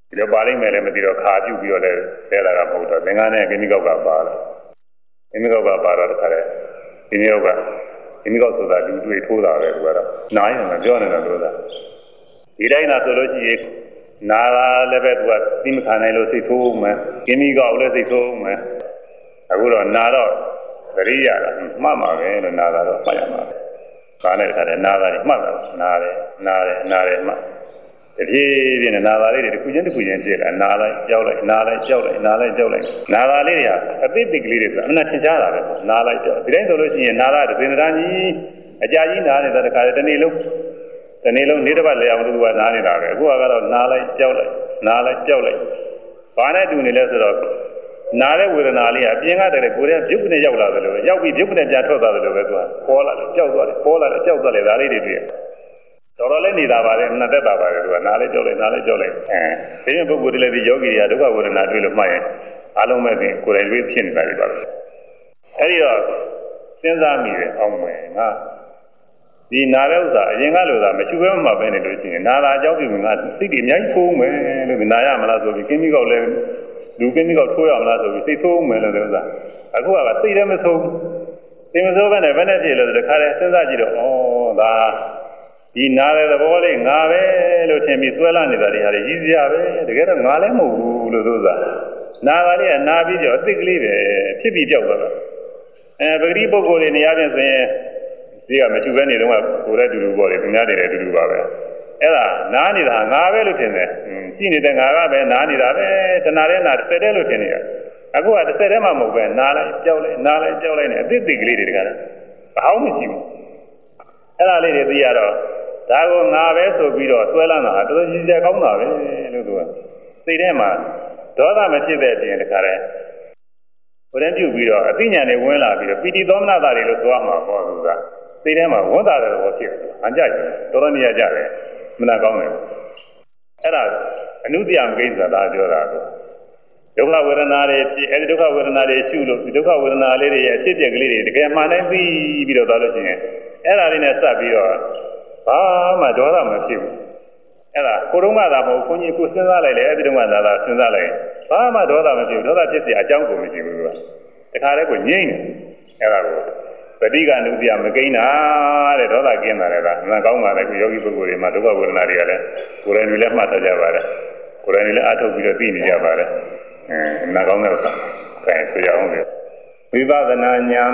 ဒီလိုပါလိမ့်မယ်လည်းမသိတော့ခါပြုတ်ပြီးတော့လည်းလဲလာတာမဟုတ်တော့သင်္ကန်းနဲ့ကိမိကောက်ကပါလာကိမိကောက်ကပါတော့တခါလဲကိမိကောက်ကကိမိကောက်ဆိုတာလူတွေ့ထိုးတာပဲသူကတော့နားရင်မပြောနဲ့လို့သာဒီတိုင်းသာဆိုလို့ရှိရင်နာလာလည်းပဲသူကသိမခံနိုင်လို့စိတ်ဆိုးမှကိမိကောက်လည်းစိတ်ဆိုးမှအခုတော့နာတော့သတိရတာမှတ်မှာပဲလို့နာတာတော့မှတ်ရမှာကားနဲ့တခါလဲနာတာမှတ်တာနာတယ်မှတဖြည်းဖြည်းနဲ့နာသာလေးတွေတစ်ခုချင်းတစ်ခုချင်းပြည့်လာနာလိုက်ကြောက်လိုက်နာလိုက်ကြောက်လိုက်နာလိုက်ကြောက်လိုက်နာသာလေးတွေကအသိသိကလေးတွေကအမှန်ထင်ရှားတာပဲနာလိုက်ကြောက်ဒီတိုင်းဆိုလို့ရှိရင်နာသာတစ်ပင်သားကြီးအကြာကြီးနာနေတဲ့တခါတနေ့လုံးနေ့တစ်ပတ်လဲအောင်သူကနာနေတာပဲအခုကတော့နာလိုက်ကြောက်လိုက်နာလိုက်ကြောက်လိုက်ဘာနဲ့တူနေလဲဆိုတော့နာတဲ့ဝေဒနာလေးကအပြင်ကတည်းကကိုယ်ရဲ့ပြုတ်ကနေရောက်လာတယ်လို့ရောက်ပြီးပြုတ်ကနေပြန်ထွက်သွားတယ်လို့ပဲသူကပေါ်လာတယ်ကြောက်သွားတယ်ပေါ်လာတယ်ကြောက်သွားတယ်ဒါလေးတွေတွေ့တော်တော်လေးနေတာပါလေအမှန်သက်တာပါလေသူကနားလေးကြောက်လိုက်ဒီရင်ပုဂ္ဂိုလ်တွေလည်းဒီယောဂီတွေကဒုက္ခဝေဒနာတွေ့လို့မှတ်ရင်အလုံးမဲ့ကိုယ်တိုင်တွေ့ဖြစ်နေတာတွေပါပဲအဲဒီတော့စဉ်းစားမိတယ်အောင်မယ်ငါဒီနာတဲ့ဥစ္စာအရင်ကလို့သာမရှိဘဲမှပဲနေလို့ရှိရင်နာတာအကြောင်းပြုငါစိတ်တွေအများကြီးဆိုးမယ်လို့နာရမလားဆိုပြီးကင်းမိကောက်လည်းလူကင်းမိကောက်ထိုးရမလားဆိုပြီးစိတ်ဆိုးမယ်လို့ဥစ္စာအခုကစိတ်လည်းမဆိုးစိတ်မဆိုးဘဲနဲ့ဘယ်နဲ့ဖြစ်လို့တခါတည်းစဉ်းစားကြည့်တော့ဩဒါဒီနာတဲ့သဘောလေးငါပဲလို့ထင်ပြီးဆွဲလာနေတာတွေဟာကြီးစရာပဲတကယ်တော့ငါလည်းမဟုတ်ဘူးလို့ဆိုတာနာပါလေကနာပြီးတော့အသိကလေးပဲဖြစ်ပြီးကြောက်သွားတာပဂတိပုဂ္ဂိုလ်တွေနေရာချင်းဆိုရင်ဒီကမချူပဲနေတော့ကိုယ်လည်းတူတူပေါ့လေသူများတွေလည်းတူတူပါပဲအဲ့ဒါနားနေတာငါပဲလို့ထင်တယ်ရှိနေတဲ့ငါကပဲနားနေတာပဲတဏှာတဲ့နာတစ်တဲ့လို့ထင်နေရအခုကတစ်တဲ့မှမဟုတ်ပဲနားလိုက်ကြောက်လိုက်နားလိုက်ကြောက်လိုက်နဲ့အသိကလေးတွေတကယ်ဘာမှမရှိဘူးအဲ့ဒါလေးတွေသိရတော့ဒါကိုငါပဲဆိုပြီးတော့ဆွဲလန်းတာတော်တော်ကြီးကြကောင်းတာပဲလို့သူကစိတ်ထဲမှာဒေါသမဖြစ်တဲ့အပြင်တခါတည်းဘုရင်ပြုတ်ပြီးတော့အသိဉာဏ်တွေဝင်လာပြီးတော့ပီတိသောမနတာတွေလို့သွားမှာပေါ့သူကစိတ်ထဲမှာဝန်တာတယ်လို့ဖြစ်တယ်အကြိုက်တယ်တော်တော်နေရာကြတယ်မနာကောင်းတယ်အဲ့ဒါအနုတ္တယမကိစ္စသာပြောတာကဒုက္ခဝေဒနာတွေဖြစ်အဲဒီဒုက္ခဝေဒနာတွေရှုလို့ဒီဒုက္ခဝေဒနာလေးတွေရဲ့အဖြစ်အပျက်ကလေးတွေတကယ်မှန်တိုင်းပြီးတော့သွားလို့ရှိရင်အဲ့ဒါလေးနဲ့စပ်ပြီးတော့ဘာမှဒေါသမဖြစ်ဘူးအဲ့ဒါကိုတုံးကသာမဟုတ်ခွန်ကြီးကိုစဉ်းစားလိုက်လေအဲ့ဒီတုံးကသာစဉ်းစားလိုက်ဘာမှဒေါသမဖြစ်ဘူးဒေါသဖြစ်เสียအကြောင်းကိုမရှိဘူးကွာတခါတည်းကိုငြိမ့်တယ်အဲ့ဒါကိုပဋိက္ခဏုတ္တယမကိန်းတာတဲ့ဒေါသကင်းတာလည်းဒါမှန်ကောင်းပါလေခုယောဂီပုဂ္ဂိုလ်တွေမှာဒုက္ခဝေဒနာတွေကလည်းကိုယ်တိုင်တွေလည်းမှတ်ထားကြပါတယ်ကိုယ်တိုင်တွေလည်းအထုတ်ပြီးတော့သိနေကြပါတယ်နာကောင်းတဲ့ဥစ္စာအဲဆိုရအောင်လေဝိပဿနာဉာဏ်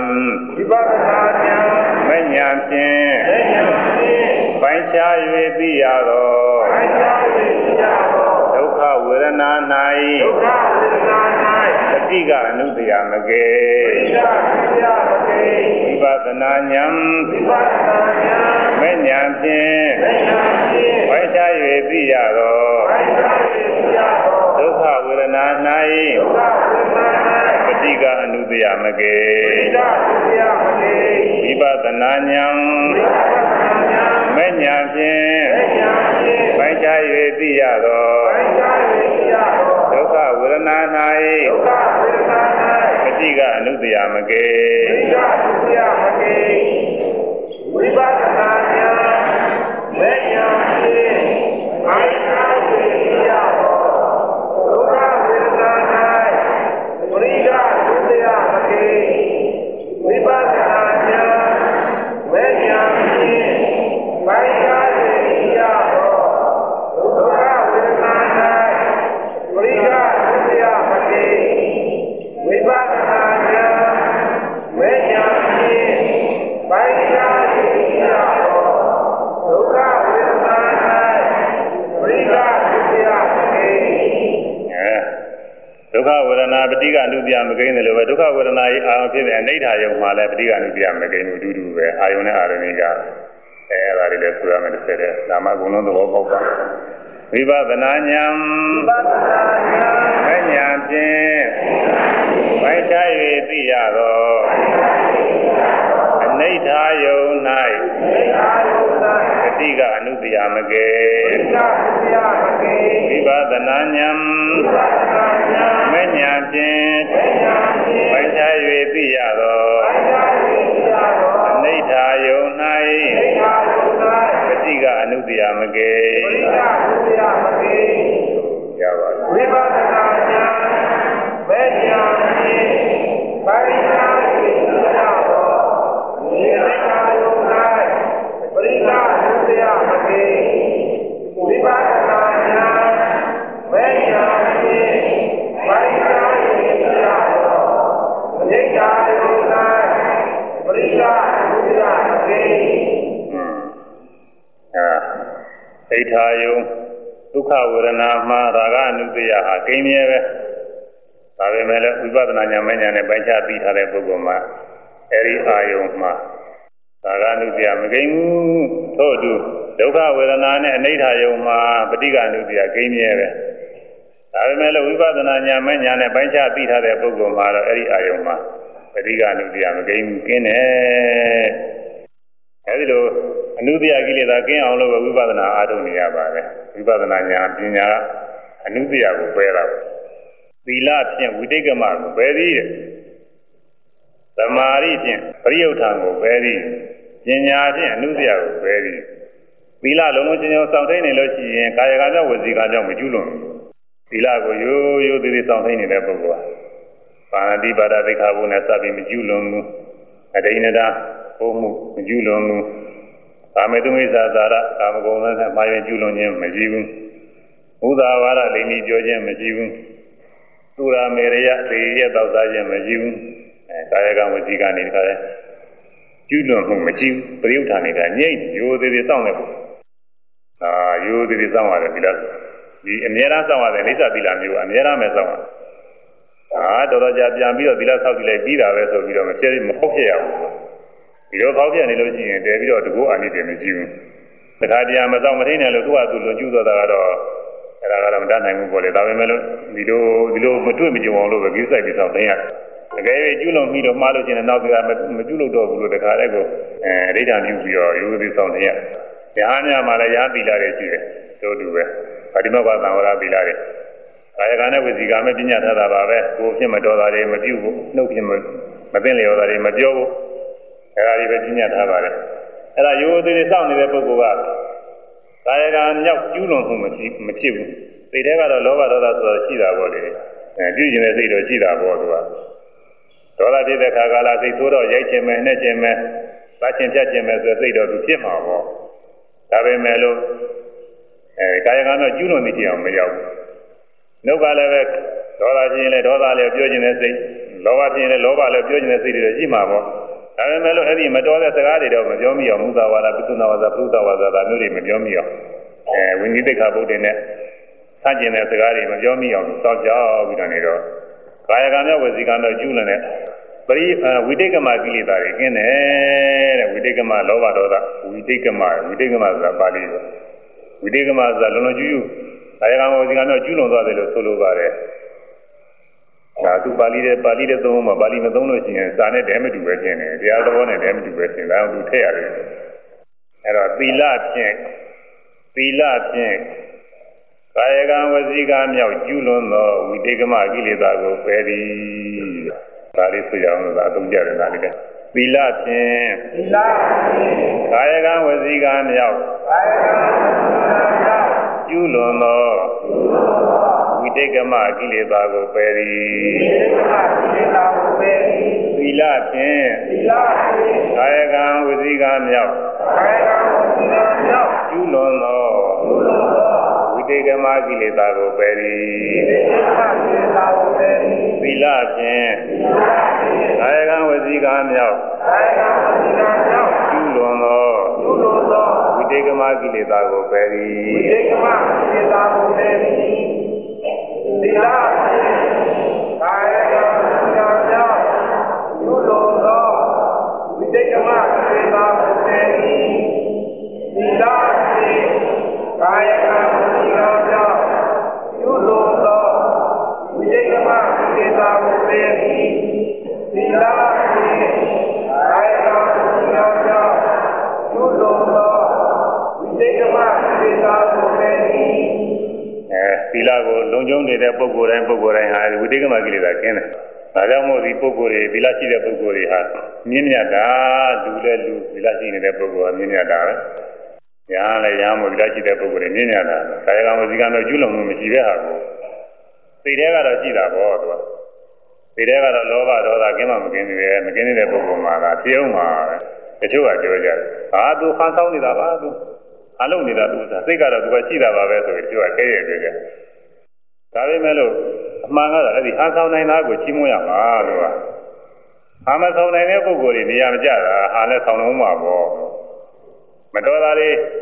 မဉာဏ်ဖြင့်ပိုင်းခြား၍သိရသောဒုက္ခဝေဒနာ၌ပဋိက္ခအနုတ္တယမကေဝိပဿနာဉာဏ်မဉာဏ်ဖြင့်ပိုင်းခြား၍သိရသောဒုက္ခဝေဒနာ၌ပဋိက္ခအနုတ္တယမကေဝိပဿနာဉာဏ်မဉာဏ်ဖြင့်ပိုင်းခြား၍သိရသောဒုက္ခဝေဒနာ၌ပဋိက္ခအနုတ္တယမကေဝိပဿနာဉာဏ်မဉာဏ်ဖြင့်ပိုင်းခြား၍သိရသောဒုက္ခဝေဒနာ၌ပဋိက္ခအနုတ္တယမကေဝိပဿနာဉာဏ်မဉာဏ်ဖြင့်ပိုင်းခြား၍သိရသောဒုက္ခဝေဒနာ၌ပဋိက္ခအနုတ္တယမကေဝိပဿနာဉာဏ်မဉာဏ်ဖြင့်ပိုင်းခြား၍သိရသောဒုက္ခဝေဒနာ၌ပဋိက္ခအနုတ္တယမကေဒုက္ခဝေဒနာပဋိက္ခအနုတ္တယမကိန်းတယ်လို့ပဲဒုက္ခဝေဒနာကြီးအာရုံဖြစ်တဲ့အနိဋ္ဌာယုံမှာလည်းပဋိက္ခအနုတ္တယမကိန်းလို့အတူတူပဲအာယုံနဲ့အာရုံတွေကအဲ့ဒါတွေလည်းဆိုရမယ်တစ်ဆက်တည်းနာမဂုဏ်လုံးသဘောပေါက်ပါဝိပဿနာဉာဏ်မဉာဏ်ဖြင့်ပိုင်းခြား၍သိရသောအနိဋ္ဌာယုံ၌ပဋိက္ခအနုတ္တယမကေဝိပဿနာဉာဏ်မဉာဏ်ဖြင့်ပိုင်းခြား၍သိရသောအနိဋ္ဌာယုံ၌ပဋိက္ခအနုတ္တယမကေရပါအိဋ္ဌာယုံဒုက္ခဝေဒနာမှာရာဂအနုတ္တယဟာကိန်းမြဲပဲဒါပေမဲ့လည်းဝိပဿနာဉာဏ်မဉာဏ်နဲ့ပိုင်းခြားသိထားတဲ့ပုဂ္ဂိုလ်မှာအဲဒီအာယုံမှာရာဂအနုတ္တယမကိန်းဘူးထို့အတူဒုက္ခဝေဒနာနဲ့အနိဋ္ဌာယုံမှာပဋိက္ခအနုတ္တယကိန်းမြဲပဲဒါပေမဲ့လည်းဝိပဿနာဉာဏ်မဉာဏ်နဲ့ပိုင်းခြားသိထားတဲ့ပုဂ္ဂိုလ်မှာတော့အဲဒီအာယုံမှာပဋိက္ခအနုတ္တယမကိန်းဘူးကင်းတယ်အဲဒီလိုအနုတ္တယကိလေသာကင်းအောင်လို့ဝိပဿနာအားထုတ်နေရပါတယ်ဝိပဿနာဉာဏ်ပညာအနုတ္တယကိုပယ်တာသီလဖြင့်ဝိတိတ်ကမကိုပယ်သည်သမာဓိဖြင့်ပရိယုဌာန်ကိုပယ်သည်ပညာဖြင့်အနုတ္တယကိုပယ်သည်သီလလုံးလုံးချင်းချင်းစောင့်သိနေလို့ရှိရင်ကာယကံကြောင့်ဝစီကံကြောင့်မကျူးလွန်သီလကိုရိုးရိုးသေးသေးစောင့်သိနေတဲ့ပုဂ္ဂိုလ်ဟာပါဏာတိပါဒသိက္ခာပုနဲ့စပြီးမကျူးလွန်ဘူးအဒိဏတာဘုံမှုမကျူးလွန်ဘူးကာမေတုမိစ္ဆာသာရကာမဂုဏ်နဲ့မှားရင်ကျူးလွန်ခြင်းမရှိဘူးဥဒ္ဒါဝါဒလိမ္မိပြောခြင်းမရှိဘူးသူရာမေရယသေရတောက်စားခြင်းမရှိဘူးကာယကံဝစီကံနေတခါလဲကျူးလွန်မှုမရှိဘူးပရိယုဌာန်နေတာငြိမ့်ရိုးသေးသေးစောင့်နေဘူးရိုးသေးသေးစောင့်ရတယ်ဒီလားဒီအများအားစောင့်ရတယ်လိစ္ဆာသီလမျိုးအများအားမဲ့စောင့်ရတယ်တော်တော်ကြာပြန်ပြီးတော့သီလဆောက်ကြည့်လိုက်ပြီးတာပဲဆိုပြီးတော့မဖြစ်မဟုတ်ဖြစ်ရဘူးဒီလိုပေါက်ပြနေလို့ရှိရင်တည်ပြီးတော့တကူအာနိတည်မရှိဘူးတခါတည်းမစောင့်မထိန်တယ်လို့သူ့ဟာသူလွန်ကျူးသွားတာကတော့အဲ့ဒါကတော့မတတ်နိုင်ဘူးပေါ့လေဒါပေမဲ့လို့ဒီလိုမတွေ့မကြုံအောင်လို့ပဲကြိုးစိုက်ပြီးစောင့်သိရတယ်တကယ်၍ကျူးလွန်ပြီးတော့မှားလို့ရှိရင်နောက်ကမကျူးလို့တော့ဘူးလို့တခါတည်းကိုဒိဋ္ဌာန်ပြုပြီးတော့ရိုးသေးစောင့်သိရတယ်။ညာများမှာလည်းညာသီလတွေရှိတယ်တို့တူပဲဗတိမောကသံဝရသီလတွေကာယကံနဲ့ဝစီကံနဲ့ပညာထားတာပါပဲကိုယ်ဖြစ်မတော်တာတွေမပြုဘူးနှုတ်ဖြစ်မသိလျော်တာတွေမပြောဘူးအဲ့ဒါတွေပဲပညာထားပါတယ်အဲ့ဒါရိုးသေးသေးစောင့်နေတဲ့ပုဂ္ဂိုလ်ကကာယကံမြောက်ကျူးလွန်မှုမဖြစ်ဘူးစိတ်ထဲကတော့လောဘဒေါသဆိုတာရှိတာပေါ့လေပြုကျင်တဲ့စိတ်တော့ရှိတာပေါ့သူကဒေါသဖြစ်တဲ့ခါကာလစိတ်ဆိုးတော့ရိုက်ခြင်းပဲနှက်ခြင်းပဲပတ်ခြင်းဖြတ်ခြင်းပဲဆိုစိတ်တော့သူဖြစ်မှာပေါ့ဒါပေမဲ့လို့ကာယကံတော့ကျူးလွန်နေကြအောင်မရောက်ဘူးနှုတ်ကလည်းပဲဒေါသဖြစ်ရင်လည်းဒေါသလည်းပြောခြင်းတဲ့စိတ်လောဘဖြစ်ရင်လည်းလောဘလည်းပြောခြင်းတဲ့စိတ်တွေရှိမှာပေါ့ဒါပေမဲ့လို့အဲ့ဒီမတော်တဲ့စကားတွေတော့မပြောမိအောင်မူသာဝါဒပိသုနာဝါဒပုဒ္ဒဝါဒဒါမျိုးတွေမပြောမိအောင်ဝိနည်းသိက္ခာပုဒ်တွေနဲ့ဆန့်ကျင်တဲ့စကားတွေမပြောမိအောင်စောင့်ကြောက်ပြီးတော့နေတော့ကာယကံနဲ့ဝစီကံတော့ကျူးလွန်တဲ့ပရိဝိတိတ်ကမကိလေသာတွေကျင်းတယ်တဲ့ဝိတိတ်ကမလောဘဒေါသဝိတိတ်ကမဆိုတာပါဠိပဲဝိတိတ်ကမဆိုတာလုံးလုံးကျူးကျူးကာယကံဝစီကံတော့ကျူးလွန်သွားတယ်လို့ဆိုလိုပါတယ်ဒါသူပါဠိတဲ့သုံးမှာပါဠိမသုံးလို့ရှိရင်စာနဲ့တည်းမတူပဲကျင်းတယ်တရားသဘောနဲ့တည်းမတူပဲကျင်းတယ်ဒါအောင်သူထည့်ရတယ်အဲ့တော့သီလဖြင့်ကာယကံဝစီကံမြောက်ကျူးလွန်သောဝိတေကမကိလေသာကိုပယ်သည်ဒါလေးဆိုကြအောင်လို့သာအသုံးကြတယ်ဒါလေးကသီလဖြင့်ကာယကံဝစီကံမြောက်ကျူးလွန်သောဝိတေကမကိလေသာကိုပယ်သည်သီလဖြင့်ကာယကံဝစီကံမြောက်ကျူးလွန်သောဝိတေကမကိလေသာကိုပယ်သည်သီလဖြင့်ကာယကံဝစီကံမြောက်ကျူးလွန်သောဝိတေကမကိလေသာကိုပယ်သည်သီလကာယကံဝစီကံမြောက်ကျူးလွန်သောဝိတေကမကိလေသာကိုပယ်သည်သီလကာယကံဝစီကံမြောက်ကျူးလွန်သောဝိတေကမကိလေသာကိုပယ်သည်သီလကာယကံဝစီကံမြောက်ကျူးလွန်သောဝိတေကမကိလေသာကိုပယ်သည်သီလကိုလုံခြုံနေတဲ့ပုဂ္ဂိုလ်တိုင်းဟာဝိတေကမကိလေသာကျင်းတယ်ဒါကြောင့်မို့ဒီပုဂ္ဂိုလ်တွေသီလရှိတဲ့ပုဂ္ဂိုလ်တွေဟာမြင့်မြတ်တာလူလည်းလူသီလရှိနေတဲ့ပုဂ္ဂိုလ်ကမြင့်မြတ်တာပဲညာလည်းညာမို့သီလရှိတဲ့ပုဂ္ဂိုလ်တွေမြင့်မြတ်တာကာယကံဝစီကံတော့ကျူးလွန်မှုမရှိတဲ့ဟာကိုစိတ်ထဲကတော့ရှိတာပေါ့သူကစိတ်ထဲကတော့လောဘဒေါသကင်းမှမကင်းသေးတယ်မကင်းတဲ့ပုဂ္ဂိုလ်မှာကပြုံးမှာပဲတချို့ကပြောကြတယ်ဟာသူခန်းဆောင်နေတာပါသူအလုံးနေတာသူစိတ်ကတော့သူကရှိတာပါပဲဆိုပြီးသူကခဲရဲပြောကြဒါပေမဲ့လို့အမှန်ကတော့အဲ့ဒီဟာဆောင်နိုင်တာကိုချီးမွမ်းရမှာလို့ကဟာမဆောင်နိုင်တဲ့ပုဂ္ဂိုလ်တွေနေရာမကျတာဟာလည်းဆောင်လုံးမှာပေါ့မတော်တာတွေ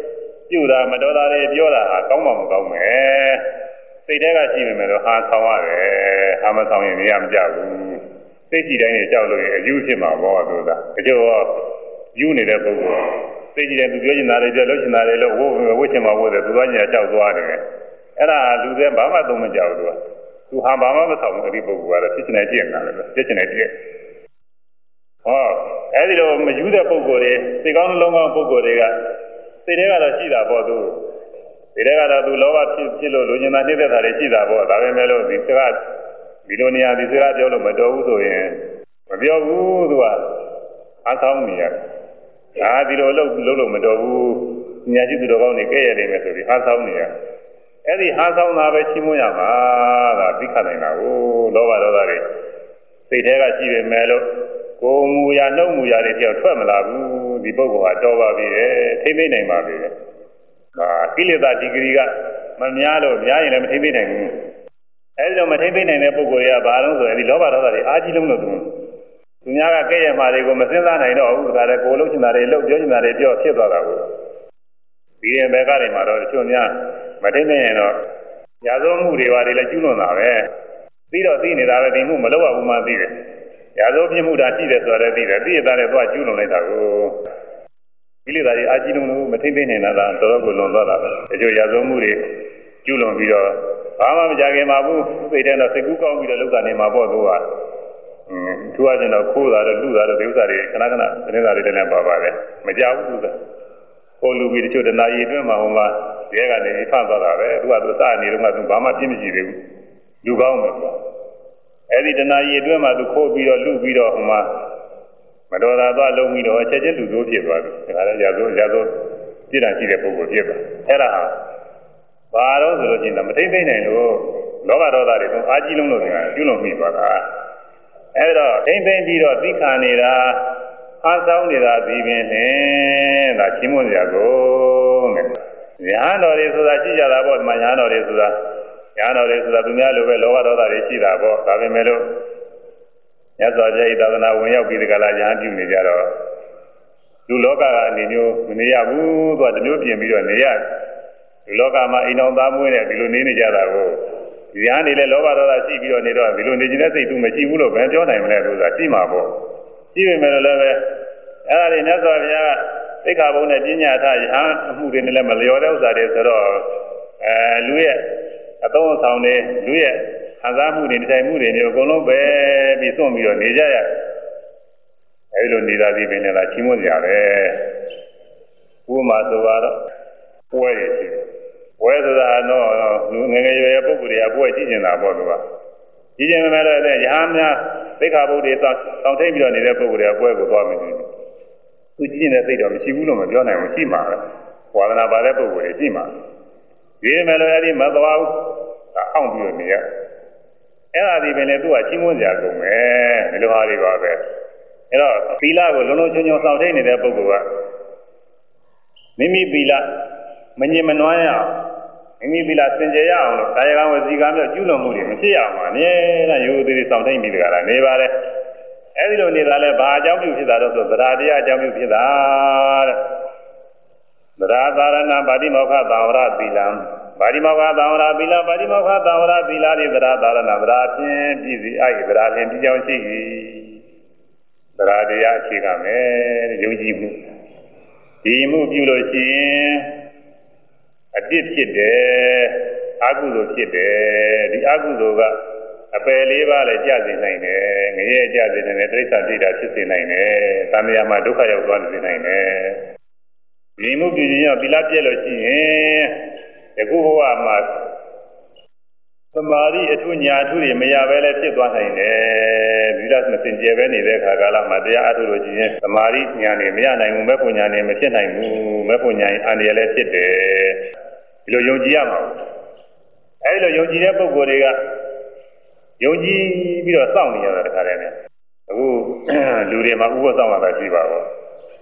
ပြုတာမတော်တာတွေပြောတာဟာကောင်းမှမကောင်းမယ်စိတ်ထဲကရှိနေမယ်လို့ဟာဆောင်ရတယ်ဟာမဆောင်ရင်နေရာမကြဘူးစိတ်ကြည်တိုင်းနဲ့ကြောက်လို့ရင်အယူဖြစ်မှာပေါ့ဆိုတာအကျိုးယူနေတဲ့ပုဂ္ဂိုလ်စိတ်ကြည်တဲ့သူပြောချင်တာတွေပြောလို့ချင်တာတွေလို့ဝှချင်မှာဝှတယ်သူကညာကြောက်သွားတယ်အဲ့ဒါလူတွေဘာမှသုံးမကြောက်ဘူးသူဟာဘာမှမဆောင်ဘူးအဲ့ဒီပုဂ္ဂိုလ်ကတော့ဖြစ်ချင်တဲ့ကြည့်နေတာလေဖြစ်ချင်တဲ့ကြည့်ဟောအဲ့ဒီလိုမယူတဲ့ပုဂ္ဂိုလ်တွေစိတ်ကောင်းနှလုံးကောင်းပုဂ္ဂိုလ်တွေကစိတ်ထဲကတော့ရှိတာပေါ့သူစိတ်ထဲကတော့သူလောဘဖြစ်လို့လူကျင်တာနှိမ့်သက်တာတွေရှိတာပေါ့ဒါပဲမဲ့လို့ဒီစကားဒီလိုနေရာဒီစကားပြောလို့မတော်ဘူးဆိုရင်မပြောဘူးသူကအဆောင်နေရတယ်ဒါဒီလိုလုပ်လို့မတော်ဘူးညာရှိသူတော်ကောင်းတွေကဲ့ရဲ့နေမယ်ဆိုပြီးအဆောင်နေရအဲ့ဒီဟာဆောင်တာပဲချီးမွမ်းရမှာဒါသိခနိုင်တာကိုလောဘဒေါသတွေစိတ်ထဲကရှိပေမဲ့လို့ကိုယ်မူရာနှုတ်မူရာတွေပြောထွက်မလာဘူးဒီပုဂ္ဂိုလ်ဟာတော်ပါပြီလေထိမ့်သိမ့်နိုင်ပါပြီလေဒါကိလေသာဒီဂရီကမများလို့များရင်လည်းမထိမ့်သိမ့်နိုင်ဘူးအဲဒီတော့မထိမ့်သိမ့်နိုင်တဲ့ပုဂ္ဂိုလ်တွေကဘာလို့ဆိုရင်ဒီလောဘဒေါသတွေအာကြီးလုံးလို့သူများကကဲ့ရဲ့မှာတွေကိုမစင်စားနိုင်တော့ဘူးဒါလည်းကိုယ်လုံးချင်တာတွေလုပ်ပြောချင်တာတွေပြောဖြစ်သွားတာကိုဒီရင်ဘက်ကနေမှာတော့တချို့များမထိမ့်သိမ့်ရင်တော့ရာဇဝမှုတွေပါတယ်လည်းကျူးလွန်တာပဲပြီးတော့သိနေတာပဲဒီမှုမလုပ်ရဘူးမှသိတယ်ရာဇဝပြမှုတာရှိတယ်ဆိုတော့သိတယ်သိရတဲ့တော့ကျူးလွန်လိုက်တာကိုကိလေသာတွေအာကြီးလုံးလို့မထိမ့်သိမ့်နိုင်တာတော်တော်ကိုလွန်သွားတာပဲတချို့ရာဇဝမှုတွေကျူးလွန်ပြီးတော့ဘာမှမကြခင်မှာဘူးသိတဲ့တော့စိတ်ကူးကောင်းပြီးတော့လောက်တာနေမှာပေါ့သူကသူကကျတော့ခိုးတာတော့လူတာတော့ဒီဥစ္စာတွေခဏခဏသတင်းစာတွေလည်းပါပါတယ်မကြောက်ဘူးသူကဟိုလူပြီးတချို့တနာရီအတွင်းမှာဟိုမှာရဲကနေဖတ်သွားတာပဲသူကသူစနေတော့မှသူဘာမှပြင်းမရှိသေးဘူးလူကောင်းမယ်ကွာအဲ့ဒီတနာရီအတွင်းမှာသူခိုးပြီးတော့လူပြီးတော့ဟိုမှာမတော်တာသွားလုံးပြီးတော့ချက်ချင်းလူစိုးဖြစ်သွားတယ်ဒါကလည်းရာဇဝပြစ်ဒဏ်ရှိတဲ့ပုဂ္ဂိုလ်ဖြစ်သွားအဲ့ဒါဟာဘာလို့ဆိုလို့ရှိရင်မထိမ့်သိမ့်နိုင်လို့လောဘဒေါသတွေအာကြီးလုံးလို့ကျူးလွန်မိသွားတာအဲ့တော့ထိမ့်သိမ့်ပြီးတော့သိခါနေတာအားဆောင်နေတာဒီပင်နဲ့ဒါချင်းမွန်စရာကိုနဲ့ညာတော်တွေဆိုတာရှိကြတာပေါ့ဒီမှာညာတော်တွေဆိုတာသူများလိုပဲလောဘဒေါသတွေရှိတာပေါ့ဒါပေမဲ့လို့မြတ်စွာဘုရားဤသာသနာဝင်ရောက်ပြီးဒီကလာညာပြုနေကြတော့လူလောကကအနေမျိုးမနေရဘူးသူကတမျိုးပြင်ပြီးတော့နေရတယ်ဒီလောကမှာအိမ်တော်သားမွေးနဲ့ဒီလိုနေနေကြတာကိုဒီဟာနေလဲလောဘဒေါသရှိပြီးတော့နေတော့ဒီလိုနေခြင်းနဲ့စိတ်သူမရှိဘူးလို့ဘယ်ပြောနိုင်မလဲလို့ဆိုတာရှိမှာပေါ့ရှိပေမဲ့လည်းပဲအဲ့ဒါတွေမြတ်စွာဘုရားကသိက္ခာပုဒ်နဲ့ပညာထားရဟန်းအမှုတွေနဲ့လည်းမလျော်တဲ့ဥစ္စာတွေဆိုတော့လူရဲ့အသုံးအဆောင်တွေလူရဲ့ခံစားမှုတွေတိုင်မှုတွေမျိုးအကုန်လုံးပဲပြီးသွန့်ပြီးတော့နေကြရအဲဒီလိုနေတာဒီပင်လည်းချီးမွမ်းကြပဲဥပမာဆိုတော့ပွဲရရှိပွဲဆိုတာတော့လူငယ်ငယ်ရွယ်ရွယ်ပုဂ္ဂိုလ်တွေကပွဲကြည့်နေတာပေါ့သူကကြည့်ခြင်းမဲ့လည်းရဟန်းများသိက္ခာပုဒ်တွေတောင်းထိတ်ပြီးတော့နေတဲ့ပုဂ္ဂိုလ်တွေကပွဲကိုသွားမယ်သူကြည့်နေတဲ့စိတ်တော့မရှိဘူးလို့မပြောနိုင်ဘူးရှိမှာပဲဝါဒနာပါတဲ့ပုဂ္ဂိုလ်တွေရှိမှာဒီမဲ့လည်းအဲ့ဒီမသွားဘူးအောင့်ပြီးတော့နေရအဲ့ဒါဒီပင်လည်းသူကချီးမွမ်းကြကုန်ပဲဒီလိုဟာတွေပါပဲအဲ့တော့သီလကိုလုံးလုံးချုံချုံစောင့်ထိတ်နေတဲ့ပုဂ္ဂိုလ်ကမိမိသီလမငြင်းမနွမ်းရအောင်မိမိသီလစင်ကြယ်ရအောင်လို့ကာယကံဝစီကံမျိုးကျူးလွန်မှုတွေမဖြစ်ရအောင်ပါနဲ့ရိုးသေးသေးစောင့်ထိတ်ပြီးကြတာနေပါလေအဲဒီလိုနေတာလဲဘာအကြောင်းပြုဖြစ်တာတော့ဆိုသရတရားအကြောင်းပြုဖြစ်တာတဲ့သရသာရဏပါတိမောခသံဝရသီလံပါတိမောခသံဝရသီလပါတိမောခသံဝရသီလတွေသရသာရဏသရဖြင့်ပြည်စီအဲ့ဒီသရဖြင့်ဒီကြောင့်ရှိ၏သရတရားအခြေခံမယ်ယုံကြည်မှုဒီမှုပြုလို့ရှိရင်အပြစ်ဖြစ်တယ်အကုသိုလ်ဖြစ်တယ်ဒီအကုသိုလ်ကအပယ်လေးပါးလည်းကြာစေနိုင်တယ်ငရဲကြာစေနိုင်တယ်တိရစ္ဆာန်ပြိတာဖြစ်စေနိုင်တယ်သံဃာမှာဒုက္ခရောက်သွားစေနိုင်တယ်ဒီမှုပြုခြင်းကြောင့်သီလပြည့်လို့ရှိရင်ယခုဘဝမှာသမာဓိအထုညာအထုတွေမရဘဲလည်းဖြစ်သွားနိုင်တယ်သီလမစင်ကြယ်ပဲနေတဲ့ခါကာလမှာတရားအထုလို့ရှိရင်သမာဓိညာတွေမရနိုင်ဘူးမဲ့ပညာတွေမဖြစ်နိုင်ဘူးမဲ့ပညာအန္တရာယ်လည်းဖြစ်တယ်ဒီလိုယုံကြည်ရမှာအဲဒီလိုယုံကြည်တဲ့ပုဂ္ဂိုလ်တွေကယုံကြည်ပြီးတော့စောင့်နေရတာတခါတည်းနဲ့အခုလူတွေမှာဥပ္ပစောင့်ရတာရှိပါတော့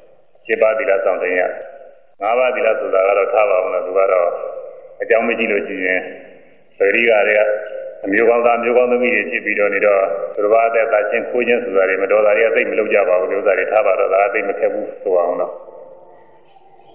7 ပါးသီလစောင့်တယ်ရ5 ပါးသီလဆိုတာကတော့ထားပါအောင်လို့သူကတော့အကြောင်းမရှိလို့ရှိရင်ပရိကတွေကအမျိုးကောင်းသားမျိုးကောင်းသမီးတွေဖြစ်ပြီးတော့နေတော့သူတစ်ပါးအသက်သာချင်းခိုးခြင်းဆိုတာတွေမတော်တာတွေကသိမလုပ်ကြပါဘူးဥစ္စာတွေထားပါတော့ဒါသိမခက်ဘူးဆိုအောင်တော့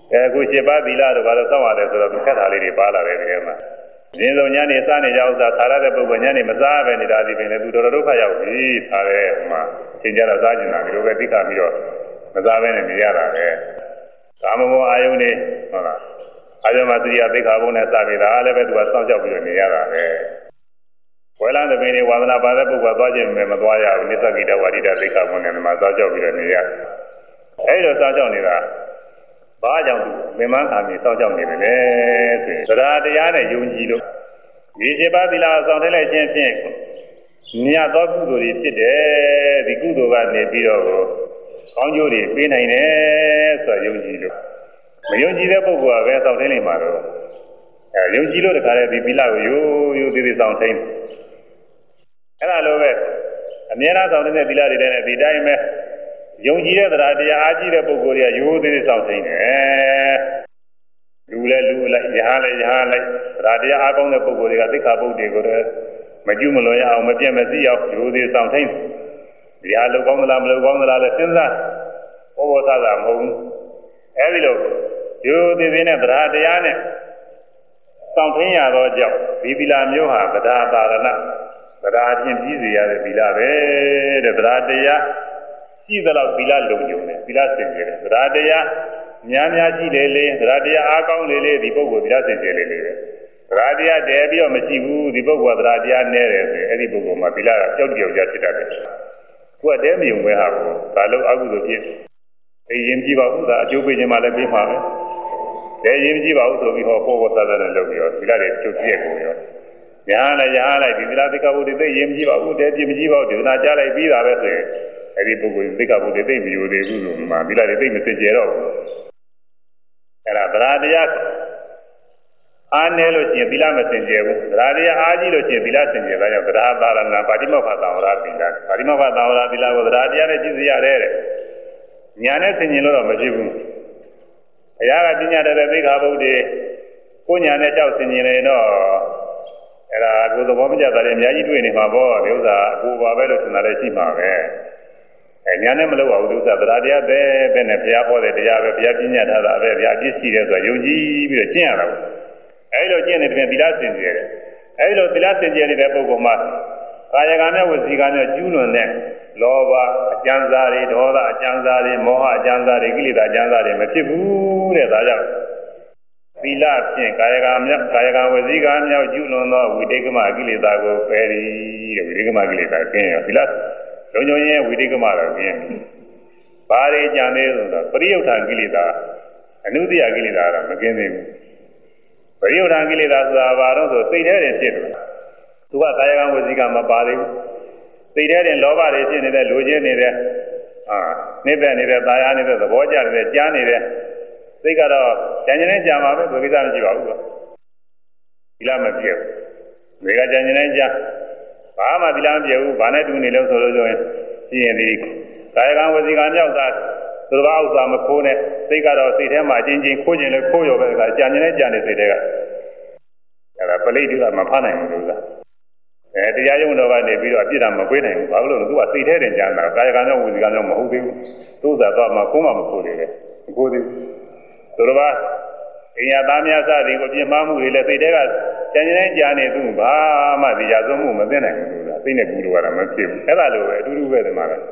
အခု7ပါးသီလတို့ဘာလို့စောင့်ရတယ်ဆိုတော့သူခက်တာလေးတွေပါလာတယ်ဒီထဲမှာရင်းစုံညနေစားနေကြဥစ္စာခါရတဲ့ပုဂ္ဂိုလ်ညနေမစားပဲနေတာဒီပင်လည်းသူတော်တော်ဒုက္ခရောက်ပြီထားတယ်ဟိုမှာအချိန်ကြတော့စားကျင်တာဒီလိုပဲသိခါပြီးတော့မစားပဲနေရတာပဲကာမဂုဏ်အာယုန်နေဟုတ်လားအာယုန်မှာသတိရသိခါဘုံနဲ့စပြီးတာလည်းပဲသူကစောင့်ကြောက်ပြီးတော့နေရတာပဲဝေလန်းတဲ့ပင်တွေဝါဒနာပါတဲ့ပုဂ္ဂိုလ်သွားခြင်းမသွားရဘူးနိစ္စကိတဝါဒိတသိခါဘုံနဲ့မှာစောင့်ကြောက်ပြီးတော့နေရအဲဒီလိုစောင့်ကြောက်နေတာဘာကြောင့်မင်းမန်းခံပြီးစောင့်ကြောက်နေတယ်လဲဆိုရင်သဒ္ဓတရားနဲ့ယုံကြည်လို့ဒီ7ပါးသီလဆောင်ထိုင်လိုက်ခြင်းဖြင့်မြတ်သောကုသိုလ်တွေဖြစ်တယ်ဒီကုသိုလ်ကနေပြီးတော့ကောင်းကျိုးတွေပေးနိုင်တယ်ဆိုတော့ယုံကြည်လို့မယုံကြည်တဲ့ပုဂ္ဂိုလ်ကပဲဆောင်ထိုင်နေမှာတော့ယုံကြည်လို့တခါတည်းဒီသီလကိုရိုးသေးသေးဆောင်ထိုင်အဲ့ဒါလိုပဲအမြဲတမ်းဆောင်တဲ့သီလတွေနဲ့ဒီတိုင်းပဲယုံကြည်တဲ့တရားတရားအားကြီးတဲ့ပုဂ္ဂိုလ်တွေကရိုးသေးသေးဆောင်ထိုင်တယ်လူလဲလူလိုက်ရဟန်းလဲရဟန်းလိုက်တရားအားကောင်းတဲ့ပုဂ္ဂိုလ်တွေကသိက္ခာပုဒ်တွေကိုလည်းမကျွမလွန်ရအောင်မပြတ်မစည်းအောင်ရိုးသေးဆောင်ထိုင်ဒီဟာလုံကောင်းသလားမလုံကောင်းသလားလဲစဉ်းစားဘောဘောသာသာမဟုတ်ဘူးအဲဒီလိုရိုးသေးသေးနဲ့တရားနဲ့ဆောင်ထိုင်ရတော့ကြောင့်ဒီသီလမျိုးဟာဗဒါပါရဏဗဒါချင်းပြီးစေရတဲ့သီလပဲတဲ့တရားရှိသလောက်သီလလုံုံတယ်သီလစင်ကြယ်တယ်သဒ္ဓတရားများများရှိလေလေသဒ္ဓတရားအားကောင်းလေလေဒီပုဂ္ဂိုလ်သီလစင်ကြယ်လေလေပဲသဒ္ဓတရားတည်ပြီးတော့မရှိဘူးဒီပုဂ္ဂိုလ်ကသဒ္ဓတရားနည်းတယ်ဆိုရင်အဲ့ဒီပုဂ္ဂိုလ်မှာသီလကကြောက်ကြောက်ကြဖြစ်တတ်တယ်သူကတည်းမယုံပဲဟာကိုဒါလို့အကုသိုလ်ဖြစ်သိရင်ကြည့်ပါဦးဒါအကျိုးပေးခြင်းမှလည်းပြီးမှာပဲတည်းရင်ကြည့်ပါဦးဆိုပြီးဟောပေါ်ပေါ်သသနဲ့လုပ်ပြီးတော့သီလတွေချုပ်ပြည့်ကုန်ရောညာလိုက်ဒီသီလသိက္ခာပုဒ်တွေသိရင်ကြည့်ပါဦးတည်းပြည့်မကြည့်ပါဦးဒီနာကြားလိုက်ပြီးတာပဲဆိုရင်အဲ့ဒီပုဂ္ဂိုလ်သိက္ခာပုဒ်တွေသိမယူသေးဘူးလို့မှသီလတွေသိမစင်ကြယ်တော့ဘူးအဲ့ဒါဗราတရားအားနည်းလို့ရှိရင်သီလမစင်ကြယ်ဘူးဗราတရားအားကြီးလို့ရှိရင်သီလစင်ကြယ်တာကြောင့်ဗราပါရဏပါတိမောက္ခသံဝရသီလပါတိမောက္ခသံဝရသီလကိုဗราတရားနဲ့ကြည့်စရတယ်တဲ့ညာနဲ့စင်ကြယ်လို့တော့မရှိဘူးဘုရားကပညာတတ်တဲ့သိက္ခာပုဒ်တွေကိုညာနဲ့ကြောက်စင်ကြယ်နေတော့အဲ့ဒါကိုယ်သဘောမကျတာလည်းအများကြီးတွေ့နေမှာပေါ့ဒီဥစ္စာအကူပါပဲလို့ထင်တာလည်းရှိမှာပဲညာနဲ့မလုပ်ပါဘူးဒီဥစ္စာဗราတရားပဲနဲ့ဘုရားဟောတဲ့တရားပဲဘုရားပညာထားတာပဲဘုရားပြည့်ရှိတယ်ဆိုတော့ယုံကြည်ပြီးတော့ကျင့်ရတာအဲဒီလိုကျင့်နေတဲ့ပြင်သီလစင်ကြယ်တယ်အဲဒီလိုသီလစင်ကြယ်နေတဲ့ပုဂ္ဂိုလ်မှာကာယကံနဲ့ဝစီကံနဲ့ကျူးလွန်တဲ့လောဘအကျဉ်းစားတွေဒေါသအကျဉ်းစားတွေမောဟအကျဉ်းစားတွေကိလေသာအကျဉ်းစားတွေမဖြစ်ဘူးတဲ့ဒါကြောင့်သီလဖြင့်ကာယကံဝစီကံမြောက်ကျူးလွန်သောဝိတေကမကိလေသာကိုပယ်သည်တဲ့ဝိတေကမကိလေသာကျင်းရောသီလလုံခြုံရင်ဝိတေကမတော့ကျင်းဘာတွေကြံသေးဆိုတော့ပရိယုဌာကိလေသာအနုတ္တိယကိလေသာတော့မကျင်းသေးဘူးပရိယုဌာကိလေသာဆိုတာဘာလို့ဆိုစိတ်ထဲတင်ဖြစ်တယ်သူကကာယကံဝစီကံမပါသေးဘူးစိတ်ထဲတင်လောဘတွေဖြစ်နေတဲ့လိုချင်နေတဲ့နှိမ့်သက်နေတဲ့ตายာနေတဲ့သဘောကျနေတဲ့ကြားနေတဲ့စိတ်ကတော့ကြံကြနေကြမှာပဲဘယ်ကိစ္စမရှိပါဘူးကွာသီလမပြည့်ဘူးတွေကကြံကြနေကြဘာမှသီလမပြည့်ဘူးဘာနဲ့တူနေလို့ဆိုလို့ဆိုရင်ရှိရင်ဒီကာယကံဝစီကံမြောက်တာသူတော်ဥစ္စာမခိုးနဲ့စိတ်ကတော့စိတ်ထဲမှာအချင်းချင်းခိုးခြင်းလည်းခိုးရောပဲကကြံကြနေကြနေစိတ်တွေကအဲ့ဒါပလိတ်တွေကမဖားနိုင်ဘူးလို့လားတရားရုံးတော်ကနေပြီးတော့အပြစ်ဒဏ်မပေးနိုင်ဘူးဘာလို့လဲသူကစိတ်ထဲတင်ကြမ်းတာကာယကံနဲ့ဝစီကံတော့မဟုတ်သေးဘူးသို့သာတော့မှခိုးမှမခိုးသေးတယ်မခိုးသေးဘူးသူတော်ဘာအင်ရသားများစသည်ကိုပြင်းမှားမှုတွေလည်းစိတ်ထဲကကြံကြနေကြနေသူဘာမှဒီရာဇဝမှုမသိနိုင်ဘူးလို့လားစိတ်နဲ့ဘူးလို့ကတော့မဖြစ်ဘူးအဲ့ဒါလိုပဲအတူတူပဲဒီမှာလည်း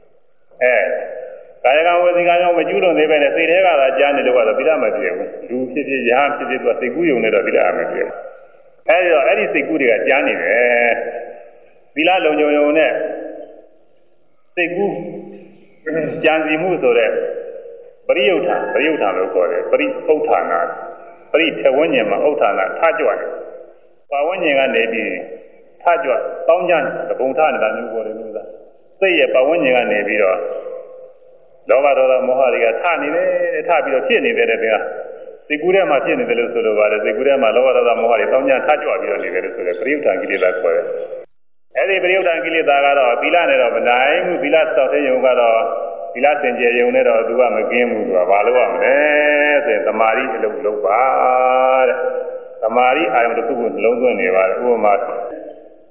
ကာယကံဝစီကံကြောင့်မကျူးလွန်သေးပဲနဲ့စိတ်ထဲကသာကြားနေလို့ကတော့သီလမပြည့်ဘူးလူဖြစ်ဖြစ်ရဟန်းဖြစ်ဖြစ်သူကစိတ်ကူးယုံနေတော့သီလမပြည့်ဘူးအဲဒီတော့အဲ့ဒီစိတ်ကူးတွေကကြားနေတယ်သီလလုံခြုံုံနဲ့စိတ်ကူးကြံစီမှုဆိုတဲ့ပရိယုဌာလို့ခေါ်တယ်ပရိဥဋ္ဌာနာပရိထဝဉ္ဉ္မှာဥဋ္ဌာနာထကြွတယ်ပါဝဉ္ဉ္ကနေပြီးထကြွတောင်းကြသဘုံထနေတာမျိုးပေါ်တယ်လို့သာစိတ်ရဲ့ပါဝဉ္ဉ္ကနေပြီးတော့လောဘဒေါသမောဟတွေကထနေတယ်ထပြီးတော့ဖြစ်နေတယ်တဲ့ဗျာစိတ်ကူးထဲမှာဖြစ်နေတယ်လို့ဆိုလိုပါတယ်စိတ်ကူးထဲမှာလောဘဒေါသမောဟတွေတောင်းကြထကြွပြီးတော့နေတယ်လို့ဆိုတယ်ပရိယုဌာကိလေသာခေါ်တယ်အဲဒီပရိယုဌာကိလေသာကတော့သီလနဲ့တော့မနိုင်ဘူးသီလစောင့်တဲ့ယုံကတော့သီလစင်ကြယ်ယုံနဲ့တော့သူကမကင်းဘူးသူကဘာလို့ရမလဲဆိုရင်သမာဓိအလုပ်လုပ်ပါတဲ့သမာဓိအာရုံတစ်ခုကိုနှလုံးသွင်းနေပါတယ်ဥပမာ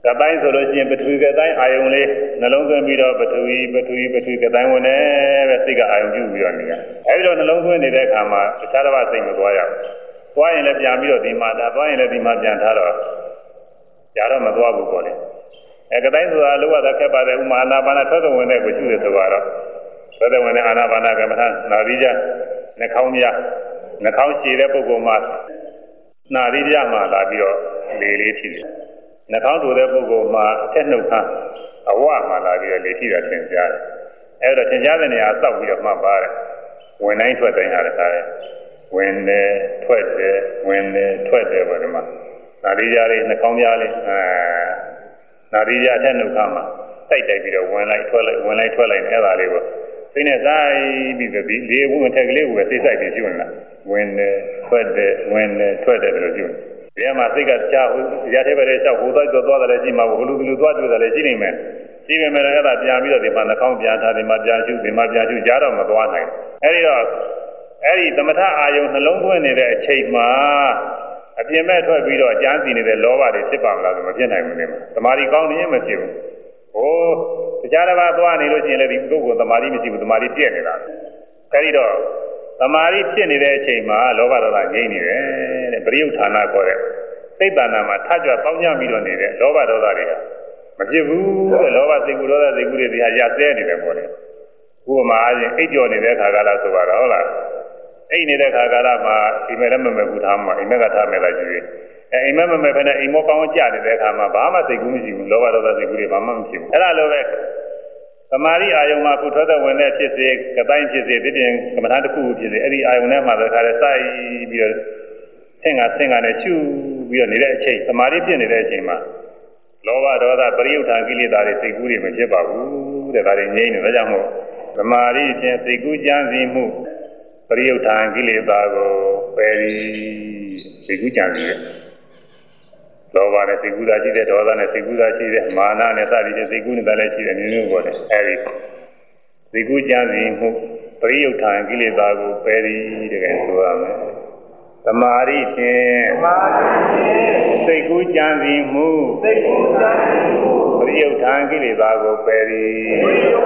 ကတိုင်းဆိုလို့ရှိရင်ပထဝီကတိုင်းအာယုံလေးနှလုံးသွင်းပြီးတော့ပထဝီကတိုင်းဝင်နေပဲစိတ်ကအာယုံပြုပြီးတော့နေရအဲဒီတော့နှလုံးသွင်းနေတဲ့အခါမှာတခြားတစ်ပါးစိတ်မသွားရဘူးသွားရင်လည်းပြန်ပြီးတော့ဒီမှာဒါသွားရင်လည်းဒီမှာပြန်ထားတော့ကြတော့မသွားဘူးပေါ့လေကတိုင်းဆိုတာလောကသာခက်ပါတယ်ဥမာအာနာပါနထွက်တဲ့ဝင်တဲ့ကိုရှုရဆိုတော့ထွက်တဲ့ဝင်တဲ့အာနာပါနကမ္မထာနာရီကြနှာခေါင်းများနှာခေါင်းရှည်တဲ့ပုဂ္ဂိုလ်မှာနာရီပြမှာလာပြီးတော့လေလေးထိတယ်နှာခေါင်းတူတဲ့ပုဂ္ဂိုလ်မှာအထက်နှုတ်ခမ်းအဝမှာလာပြီးတော့လေထိတာသင်ကြားတယ်အဲဒါသင်ကြားတဲ့နေရာစောက်ပြီးတော့မှတ်ပါတယ်ဝင်တိုင်းထွက်တိုင်းရတယ်ဒါလည်းဝင်တယ်ထွက်တယ်ဝင်တယ်ထွက်တယ်ပေါ့ဒီမှာနာရီကြားလေးနှာခေါင်းကြားလေးနာရီကြားအထက်နှုတ်ခမ်းမှာတိုက်တိုက်ပြီးတော့ဝင်လိုက်ထွက်လိုက်ဝင်လိုက်ထွက်လိုက်အဲဒါလေးပေါ့သိနေဆိုင်ပြီးပြီလေဝင်ထက်ကလေးကိုပဲသိဆိုင်ပြီးရှုနေတာဝင်တယ်ထွက်တယ်ဝင်တယ်ထွက်တယ်လို့ရှုနေဒီမှာစိတ်ကချာဟိုရတဲ့ဘက်လေးလျှောက်ဟိုသွားတယ်ရှိမှာဘလူသွားကြည့်တယ်ရှိနေမယ်ရှိပေမဲ့လည်းအဲ့ဒါပြန်ပြီးတော့ဒီမှာနှာခေါင်းပြန်ထားဒီမှာပြန်ရှုဒီမှာပြန်ရှုကြားတော့မသွားနိုင်အဲ့ဒီတော့အဲ့ဒီသမထအာယုံနှလုံးသွင်းနေတဲ့အချိန်မှာအပြင်မဲ့ထွက်ပြီးတော့ကြမ်းစီနေတဲ့လောဘတွေဖြစ်ပါမလားဆိုမဖြစ်နိုင်ဘူးနေမှာသမာဓိကောင်းနေရင်မဖြစ်ဘူးဟိုတရားတစ်ပါးသွားနေလို့ရှိရင်လည်းဒီပုဂ္ဂိုလ်သမာဓိမရှိဘူးသမာဓိပြည့်နေတာအဲဒီတော့သမာဓိဖြစ်နေတဲ့အချိန်မှာလောဘဒေါသငြိမ့်နေတယ်တဲ့ပရိယုဌာနခေါ်တဲ့စိတ်တဏ္ဍာမှာထကြွပေါင်းညပြီးတော့နေတဲ့လောဘဒေါသတွေကမဖြစ်ဘူးတဲ့လောဘစိတ်ကူဒေါသစိတ်ကူတွေဒီဟာရသဲနေတယ်ပေါ့လေဥပမာအားဖြင့်အိပ်ကျော်နေတဲ့ခါကာလဆိုပါတော့ဟုတ်လားအိပ်နေတဲ့ခါကာလမှာအိမ်မက်လည်းမမဲ့ဘူးထားမှာအိမ်မက်ကထားမယ်လားကြည့်အိမ်မက်မမဲ့ဖက်နဲ့အိမ်မောကောင်းကြနေတဲ့အခါမှာဘာမှစိတ်ကူးမရှိဘူးလောဘဒေါသစိတ်ကူးတွေဘာမှမရှိဘူးအဲ့ဒါလိုပဲသမာဓိအာယုံမှာခုထွက်တဲ့ဝင်တဲ့ဖြစ်စေကတိုင်းဖြစ်စေဒီပြင်ကမ္မထာတစ်ခုဖြစ်စေအဲ့ဒီအာယုံထဲမှာတခါတည်းစိုက်ပြီးတော့ဆင့်ကနဲ့ရှုပြီးတော့နေတဲ့အချိန်သမာဓိဖြစ်နေတဲ့အချိန်မှာလောဘဒေါသပရိယုဌာကိလေသာတွေစိတ်ကူးတွေမဖြစ်ပါဘူးတဲ့ဒါတွေငြိမ့်နေဒါကြောင့်မို့သမာဓိဖြင့်စိတ်ကူးကြံစည်မှုပရိယုဌာကိလေသာကိုပယ်ပြီးစိတ်ကူးကြံစည်လောဘနဲ့စိတ်ကူးတာရှိတဲ့ဒေါသနဲ့စိတ်ကူးတာရှိတဲ့မာနနဲ့စသည်ဖြင့်စိတ်ကူးနေတာလည်းရှိတယ်မျိုးမျိုးပေါ့လေအဲဒီစိတ်ကူးကြံစည်မှုပရိယုဌာကိလေသာကိုပယ်ပြီးတကယ်ဆိုရမယ်သမာဓိဖြင့်စိတ်ကူးကြံစည်မှုပရိယုဌာကိလေသာကိုပယ်ပြီး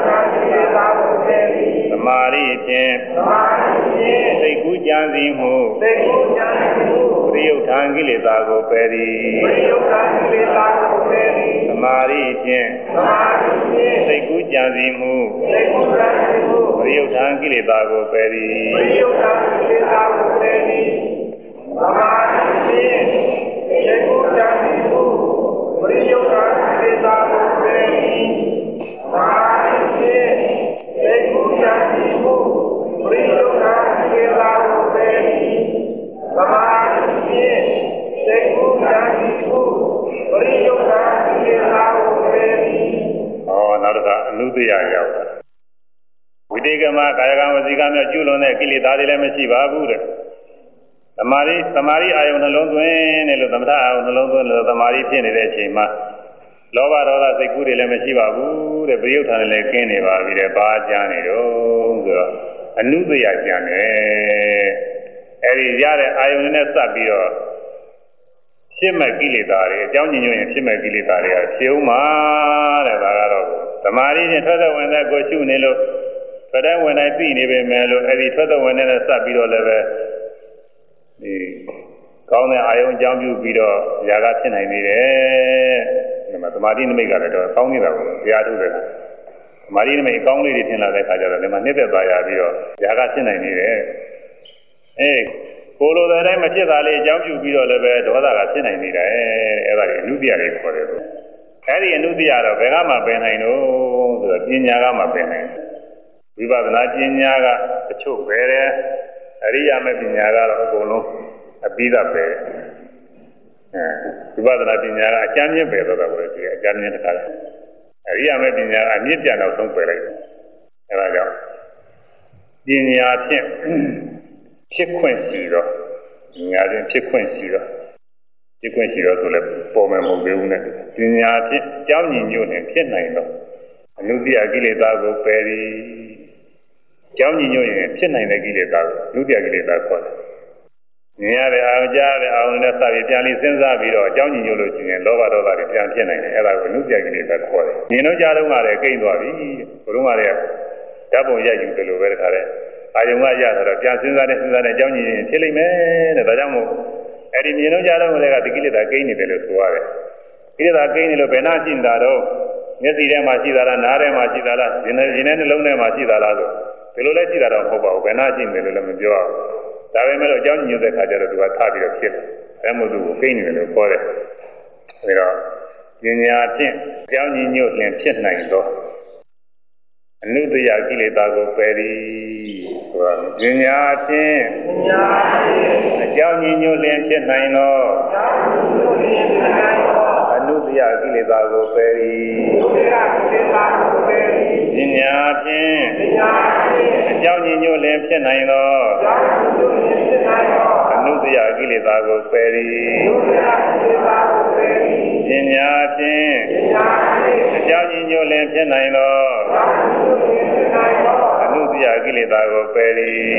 သမာဓိဖြင့်စိတ်ကူးကြံစည်မှုပရိယုဌာကိလေသာကိုပယ်ပြီးသမာဓိဖြင့်စိတ်ကူးကြံစည်မှုပရိယုဌာကိလေသာကိုပယ်ပြီးသမာဓိဖြင့်စိတ်ကူးကြံစည်မှုပရိယုဌာကိလေသာကိုပယ်ပြီးသမာဓိဖြင့်စိတ်ကူးကြံစည်မှုပရိယုဌာကိလေသာကိုပယ်ပြီးသမာဓိဖြင့်စိတ်ကူးကြံစည်မှုပရိယုဌာကိလေသာကိုပယ်ပြီးနောက်တစ်ခါအနုတ္တရာရောက်တာဝိတေကမကာယကံဝစီကံမျိုးကျွလွန်တဲ့ကိလေသာတွေလည်းမရှိပါဘူးတဲ့သမာဓိအာယုံနှလုံးသွင်းတယ်လို့သမထအာယုံနှလုံးသွင်းလို့သမာဓိဖြစ်နေတဲ့အချိန်မှာလောဘဒေါသစိတ်ကူးတွေလည်းမရှိပါဘူးတဲ့ပရိယုဌာန်လည်းကင်းနေပါပြီတဲ့ဘာကြမ်းနေတော့ဆိုတော့အနုတ္တရာကြမ်းတယ်အဲဒီရတဲ့အာယုံနဲ့စပ်ပြီးတော့ဖြစ်မဲ့ကိလေသာတွေအကြောင်းညွှန်ရင်ဖြစ်မဲ့ကိလေသာတွေကဖြစ်ဦးမှာတဲ့ဒါကတော့သမာဓိနဲ့ထွက်တဲ့ဝင်တဲ့ကိုရှုနေလို့ပဒဝင်တိုင်းသိနေပေမဲ့လို့အဲဒီထွက်တဲ့ဝင်နဲ့စပ်ပြီးတော့လည်းပဲဒီကောင်းတဲ့အာယုံအကြောင်းပြုပြီးတော့ຢာကဖြစ်နိုင်နေတယ်ဒီမှာသမာဓိနမိတ်ကလည်းတော့ကောင်းနေတာကိုတရားထုတ်တယ်သမာဓိနမိတ်ကောင်းလေးတွေထင်လာတဲ့အခါကျတော့ဒီမှာနှစ်သက်သာရပြီးတော့ຢာကဖြစ်နိုင်နေတယ်ကိုလိုတဲ့အတိုင်းမဖြစ်တာလေးအကြောင်းပြုပြီးတော့လည်းပဲဒေါသကဖြစ်နိုင်နေတယ်အဲ့ဒါကြီးအနုတ္တိယလေးခေါ်တယ်လို့အဲ့ဒီအနုတ္တိယတော့ဘယ်ကမှပယ်နိုင်တော့ဆိုတော့ပညာကမှပယ်နိုင်ဝိပဿနာပညာကတချို့ပဲတယ်အရိယာမေပညာကတော့အကုန်လုံးအပြီးသားပဲဝိပဿနာပညာကအကျဉ်းမြင့်ပဲတော့ပဲဒီအကျဉ်းမြင့်တစ်ခါလဲအရိယာမေပညာကအမြင့်ပြန်တော့ဆုံးပယ်လိုက်တယ်အဲဒါကြောင့်ပညာဖြင့်ဖြစ်ခွင့်ရှိတော့ညာဖြင့်ဖြစ်ခွင့်ရှိတော့ဆိုလည်းပေါ်မယ်မဟုတ်ဘူးနဲ့ပညာဖြင့်ကြောင်းညီညွတ်နေဖြစ်နိုင်တော့အနုတ္တိယကိလေသာကိုပယ်ပြီးကြောင်းညီညွတ်ရင်ဖြစ်နိုင်တဲ့ကိလေသာကိုအနုတ္တိယကိလေသာခေါ်တယ်မြင်ရတဲ့အာရုံကြားတဲ့အာရုံနဲ့စပြီးပြန်ပြီးစဉ်းစားပြီးတော့အကြောင်းညွှန်ညွှန်လို့ရှိရင်လောဘဒေါသတွေပြန်ဖြစ်နိုင်တယ်အဲ့ဒါကိုအနုပြကိလေသာခေါ်တယ်မြင်တော့ကြားတော့ကလည်းကိမ့်သွားပြီဘုရုံးကလည်းဓာတ်ပုံရိုက်ယူတယ်လို့ပဲတခါလဲအာယုံကရဆိုတော့ပြန်စဉ်းစားတဲ့အကြောင်းညွှန်ရင်ဖြစ်လိမ့်မယ်တဲ့ဒါကြောင့်မို့အဲ့ဒီမြင်တော့ကြားတော့ကလည်းဒီကိလေသာကိမ့်နေတယ်လို့ဆိုရတယ်ကိလေသာကိမ့်နေလို့ဘယ်နှရှိနေတာတော့မျက်စိထဲမှာရှိတာလားနားထဲမှာရှိတာလားဒီနဲ့နှလုံးထဲမှာရှိတာလားဆိုဒီလိုလဲရှိတာတော့မဟုတ်ပါဘူးဘယ်နှရှိနေတယ်လို့လည်းမပြောရဘူးဒါပေမဲ့လို့အကြောင်းညွှန်တဲ့ခါကျတော့သူကထားပြီးတော့ဖြစ်တယ်အဲမို့သူကိုကိန်းနေတယ်လို့ခေါ်တယ်အဲဒါပညာဖြင့်အကြောင်းညွှန်လျင်ဖြစ်နိုင်တော့အနုတ္တယကိလေသာကိုပယ်သည်ဆိုတာပညာဖြင့်အကြောင်းညွှန်လျင်ဖြစ်နိုင်တော့အနုတ္တယကိလေသာကိုပယ်သည်ပညာဖြင့်အကြောင်းညွှန်လျင်ဖြစ်နိုင်တော့အနုတ္တယကိလေသာကိုပယ်သည်ပညာဖြင့်အကြောင်းညွှန်လျင်ဖြစ်နိုင်တော့အနုတ္တယကိလေသာကိုပယ်သည်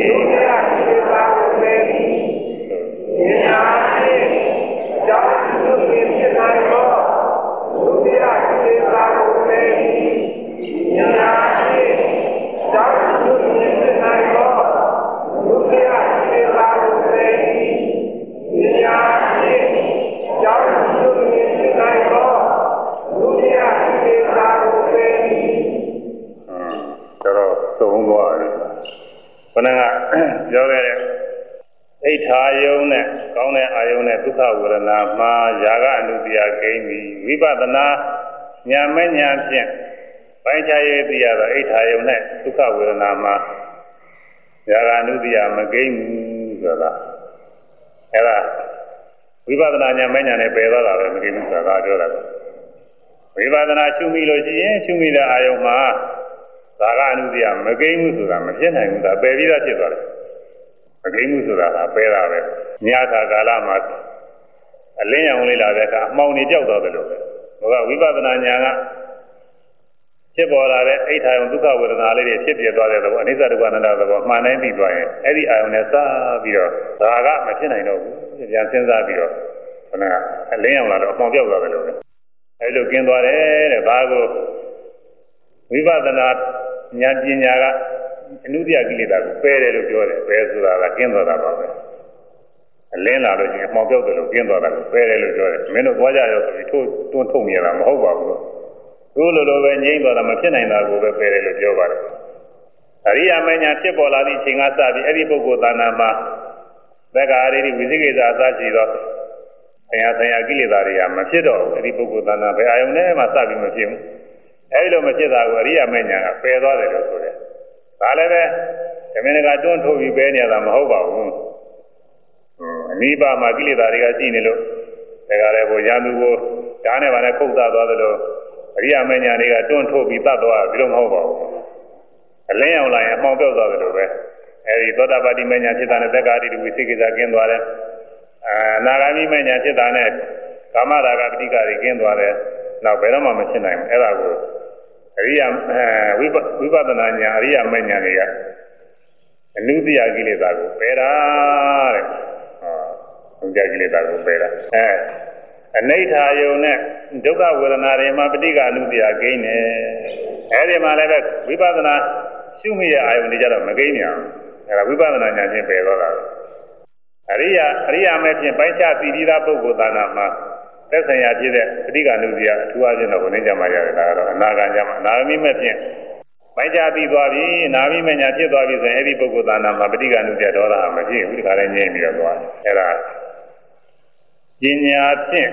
ပညာဖြင့်အကြောင်းညွှန်လျင်ဖြစ်နိုင်တော့အနုတ္တယကိလေသာကိုပယ်သည်ပညာဖြင့်အကြောင်းညွှန်လျင်ဖြစ်နိုင်တော့အနုတ္တယကိလေသာကိုပယ်သည်ပညာဖြင့်အကြောင်းညွှန်လျင်ဖြစ်နိုင်တော့အနုတ္တယကိလေသာကိုပယ်သည်တော့သုံးသွားတယ်ခဏကပြောခဲ့တဲ့အိဋ္ဌာယုံနဲ့ကောင်းတဲ့အာယုံနဲ့ဒုက္ခဝေဒနာမှာယာကအနုတ္တယကိန်းပြီးဝိပဿနာဉာဏ်မဲ့ဉာဏ်ဖြင့်ပိုင်းခြားရေးသိရတော့အိဋ္ဌာယုံနဲ့ဒုက္ခဝေဒနာမှာယာကအနုတ္တယမကိန်းဘူးဆိုတာအဲ့ဒါဝိပဿနာဉာဏ်မဲ့ဉာဏ်နဲ့ပယ်သွားတာပဲမကိန်းဘူးဆိုတာပြောတာဝိပဿနာရှုမိလို့ရှိရင်ရှုမိတဲ့အာယုံမှာသာကအနုတ္တယမကိန်းဘူးဆိုတာမဖြစ်နိုင်ဘူးဒါပယ်ပြီးသားဖြစ်သွားတယ်မကိန်းဘူးဆိုတာကပယ်တာပဲညသာကာလမှာအလင်းရောင်လေးလာတဲ့အခါအမှောင်တွေကြောက်သွားတယ်လို့ပဲဘုရားဝိပဿနာဉာဏ်ကဖြစ်ပေါ်လာတဲ့အိဋ္ဌာယုံဒုက္ခဝေဒနာလေးတွေဖြစ်ပြသွားတဲ့သဘောအနိစ္စဒုက္ခအနတ္တသဘောမှန်တိုင်းသိသွားရင်အဲ့ဒီအာယုံနဲ့စပြီးတော့ဒါကမဖြစ်နိုင်တော့ဘူးပြန်စဉ်းစားပြီးတော့ခဏအလင်းရောင်လာတော့အမှောင်ပြောက်သွားတယ်လို့ပဲအဲ့လိုကျင်းသွားတယ်တဲ့ဘာကိုဝိပဿနာဉာဏ်ပညာကအနုတ္တယကိလေသာကိုပယ်တယ်လို့ပြောတယ်ပယ်ဆိုတာကကျင်းသွားတာပါပဲအလင်းလာလို့ရှိရင်အမှောင်ပြောက်တယ်လို့ကျင်းသွားတာကိုပယ်တယ်လို့ပြောတယ်မင်းတို့သွားကြရောဆိုပြီးတွန်းထုတ်နေရတာမဟုတ်ပါဘူးသူ့လိုလိုပဲငြိမ့်သွားတာမဖြစ်နိုင်တာကိုပဲပယ်တယ်လို့ပြောပါတယ်အရိယာမဉ္ဇဉ်ဖြစ်ပေါ်လာသည့်အချိန်ကစပြီးအဲ့ဒီပုဂ္ဂိုလ်သာနာမှာသက္ကာရိဝိသိကိစ္စအစရှိသောဆရာကိလေသာတွေကမဖြစ်တော့ဘူးအဲ့ဒီပုဂ္ဂိုလ်သာနာဘယ်အာယုန်နဲ့မှစပြီးမဖြစ်ဘူးအဲ့ဒီလိုမဖြစ်တာကိုအရိယာမဉ္ဇဉ်ကပယ်သွားတယ်လို့ဆိုတယ်ဒါလည်းပဲဓမ္မနကတွန်းထုတ်ပြီးပဲနေရတာမဟုတ်ပါဘူးအနိဗ္ဗာန်မှာကိလေသာတွေကရှိနေလို့ဒါကြလည်းဘုရားသူကိုဓာတ်နဲ့ပါနဲ့ခုတ်သသွားသလိုအရိယာမဉ္ဇဉ်တွေကတွန်းထုတ်ပြီးတတ်သွားတယ်လို့မဟုတ်ပါဘူးအလင်းအောင်လာရင်အမှောင်ပြောက်သွားတယ်လို့ပဲအဲဒီသောတာပတိမဉ္ဇဉ်ဖြစ်တာနဲ့သက္ကာတိဝိသိကိစ္စကျင်းသွားတယ်အနာဂါမိမဉ္ဇဉ်ဖြစ်တာနဲ့ကာမရာဂပဋိက္ခတွေကျင်းသွားတယ်နောက်ဘယ်တော့မှမဖြစ်နိုင်ဘူးအဲ့ဒါကိုအရိယာဝိပဿနာဉာဏ်အရိယာမဉ္ဇဉ်တွေကအနုတ္တယကိလေသာကိုပယ်တာတဲ့အနုတ္တယကိလေသာကိုပယ်တာအနိဋ္ဌာယုံနဲ့ဒုက္ခဝေဒနာတွေမှာပဋိက္ခအနုတ္တယကိန်းတယ်အဲဒီမှာလည်းပဲဝိပဿနာရှုမိတဲ့အာယုန်တွေကြတော့မကိန်းညာအဲဒါဝိပဿနာဉာဏ်ချင်းပယ်တော့တာအရိယာမဲ့ဖြင့်ပိုင်းခြားသိပြီးသားပုဂ္ဂိုလ်သာနာမှာသက်ဆိုင်ရာဖြစ်တဲ့ပဋိက္ခအနုတ္တယအထူးအချင်းတော့ဘုန်းကြီးကြမှာရတယ်ဒါကတော့အနာဂံကြမှာအနာဂမိမဲ့ဖြင့်ပိုင်းခြားပြီးသွားပြီနာမိမဲ့ညာဖြစ်သွားပြီဆိုရင်အဲ့ဒီပုဂ္ဂိုလ်သာနာမှာပဋိက္ခအနုတ္တယဒေါသမဖြစ်ဘူးဒီခါလည်းငြိမ့်ပြီးတော့သွားတယ်အဲ့ဒါပညာဖြင့်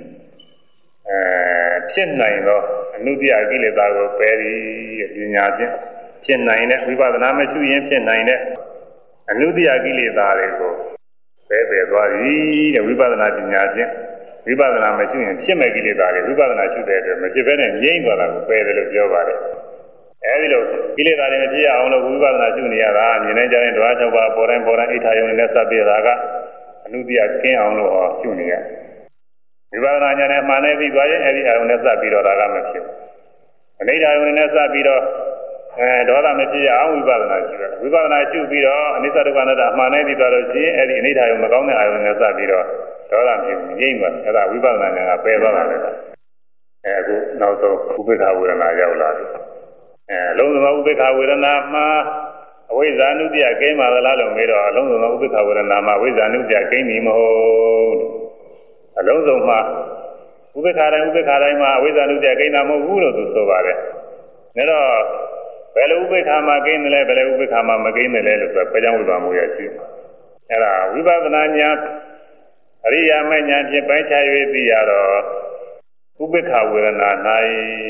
ဖြစ်နိုင်သောအနုတ္တယကိလေသာကိုပယ်ပြီးပညာဖြင့်ဖြစ်နိုင်တဲ့ဝိပဿနာမရှိရင်ဖြစ်နိုင်တဲ့အနုတ္တယကိလေသာတွေကိုပယ်သွားပြီတဲ့ဝိပဿနာပညာဖြင့်ဝိပဿနာမရှိရင်ဖြစ်မဲ့ကိလေသာတွေဝိပဿနာရှုတဲ့အတွက်မဖြစ်ဘဲနဲ့ငြိမ့်သွားတာကိုပယ်တယ်လို့ပြောပါတယ်အဲဒီလိုကိလေသာတွေမဖြစ်ရအောင်လို့ဝိပဿနာရှုနေရတာမြင်နိုင်ကြတဲ့ဓဝါ၆ပါးပေါ်တိုင်းအိဋ္ဌာယုံနဲ့စပ်ပြတာကအနုတ္တယကင်းအောင်လို့ဟောရှုနေရဝိပဿနာဉာဏ်နဲ့မှန်နေပြီးသွားရင်အဲဒီအာယုံနဲ့စပ်ပြီးတော့ဒါကမဖြစ်ဘူးအနိဋ္ဌာယုံနဲ့စပ်ပြီးတော့ဒေါသမဖြစ်ရအောင်ဝိပဿနာရှိတယ်ဝိပဿနာရှုပြီးတော့အနိစ္စဒုက္ခအနတ္တအမှန်နဲ့သိသွားလို့ရှိရင်အဲ့ဒီအနိဋ္ဌာယုံမကောင်းတဲ့အာယုံနဲ့စပ်ပြီးတော့ဒေါသဖြစ်ငြိမ့်သွားအဲ့ဒါဝိပဿနာဉာဏ်ကပယ်သွားတာလေအခုနောက်ဆုံးဥပိ္ပခဝေဒနာရောက်လာတယ်လုံးစုံသောဥပိ္ပခဝေဒနာမှာအဝိဇ္ဇာနုတ္တိယကိန်းပါသလားလို့မေးတော့အလုံးစုံသောဥပိ္ပခဝေဒနာမှာဝိဇ္ဇာနုတ္တိယကိန်းမီမဟုတ်အလုံးစုံမှာဥပိ္ပခတိုင်းမှာအဝိဇ္ဇာနုတ္တိယကိန်းတာမဟုတ်ဘူးလို့သူဆိုပါတယ်ဒါတော့ဘယ်လိုဥပိ္ပခမှာကိန်းတယ်လဲဘယ်လိုဥပိ္ပခမှာမကိန်းတယ်လဲလို့ဆိုတော့ပဲကြောင့်ဝိပါမှုရရှိအဲ့ဒါဝိပဿနာဉာဏ်အရိယာမဉာဏ်ဖြင့်ပိုင်းခြား၍သိရတော့ဥပိ္ပခဝေဒနာ၌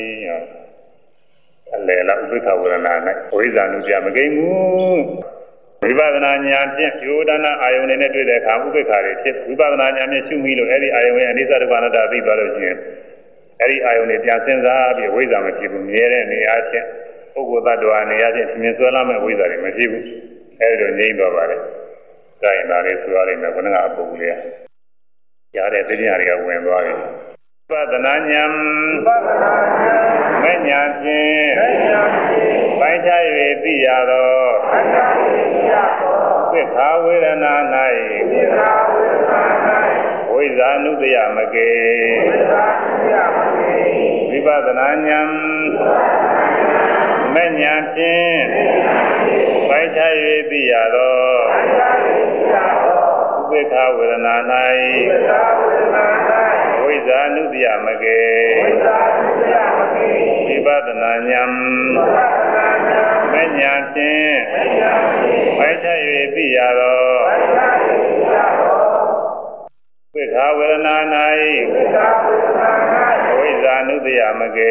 အလယ်လားဥပိ္ပခဝေဒနာ၌ဝိဇ္ဇာနုတ္တိယမကိန်းဘူးဝိပဿနာဉာဏ်ဖြင့်ယောဒနာအာယုန်နဲ့တွေ့တဲ့အခါဥပိ္ပခတွေဖြစ်ဝိပဿနာဉာဏ်ဖြင့်ရှုမိလို့အဲ့ဒီအာယုန်ရဲ့အနိစ္စဒုက္ခအနတ္တသိသွားလို့ရှိရင်အဲ့ဒီအာယုန်နဲ့ပြန်စဉ်းစားပြီးဝိဇ္ဇာမဖြစ်ဘူးမြဲတဲ့နေရာချင်းပုဂ္ဂိုလ်သတ္တဝါနေရာချင်းမြင်ဆွဲလာမဲ့ဝိဇ္ဇာတွေမဖြစ်ဘူးအဲ့ဒီလိုငြိမ့်သွားပါတယ်ဒါရင်ဒါလေးဆိုရလိမ့်မယ်ဘုရားအပုဂ္ဂိုလ်လေးရားတဲ့သိဉာဏ်တွေကဝင်သွားတယ်ဝိပဿနာဉာဏ်မဲ့ဉာဏ်ဖြင့်ပိုင်းခြား၍သိရသောသိက္ခာဝေဒနာ၌ဝိဇ္ဇာနုတ္တိယမကေဝိပဿနာဉာဏ်မဲ့ဉာဏ်ဖြင့်ပိုင်းခြား၍သိရသောသိက္ခာဝေဒနာ၌ဝိဇ္ဇာနုတ္တိယမကေဝိပဿနာဉာဏ်မဲ့ဉာဏ်ဖြင့်ပိုင်းခြား၍သိရသောသိက္ခာဝေဒနာ၌ဝိဇ္ဇာနုတ္တိယမကေ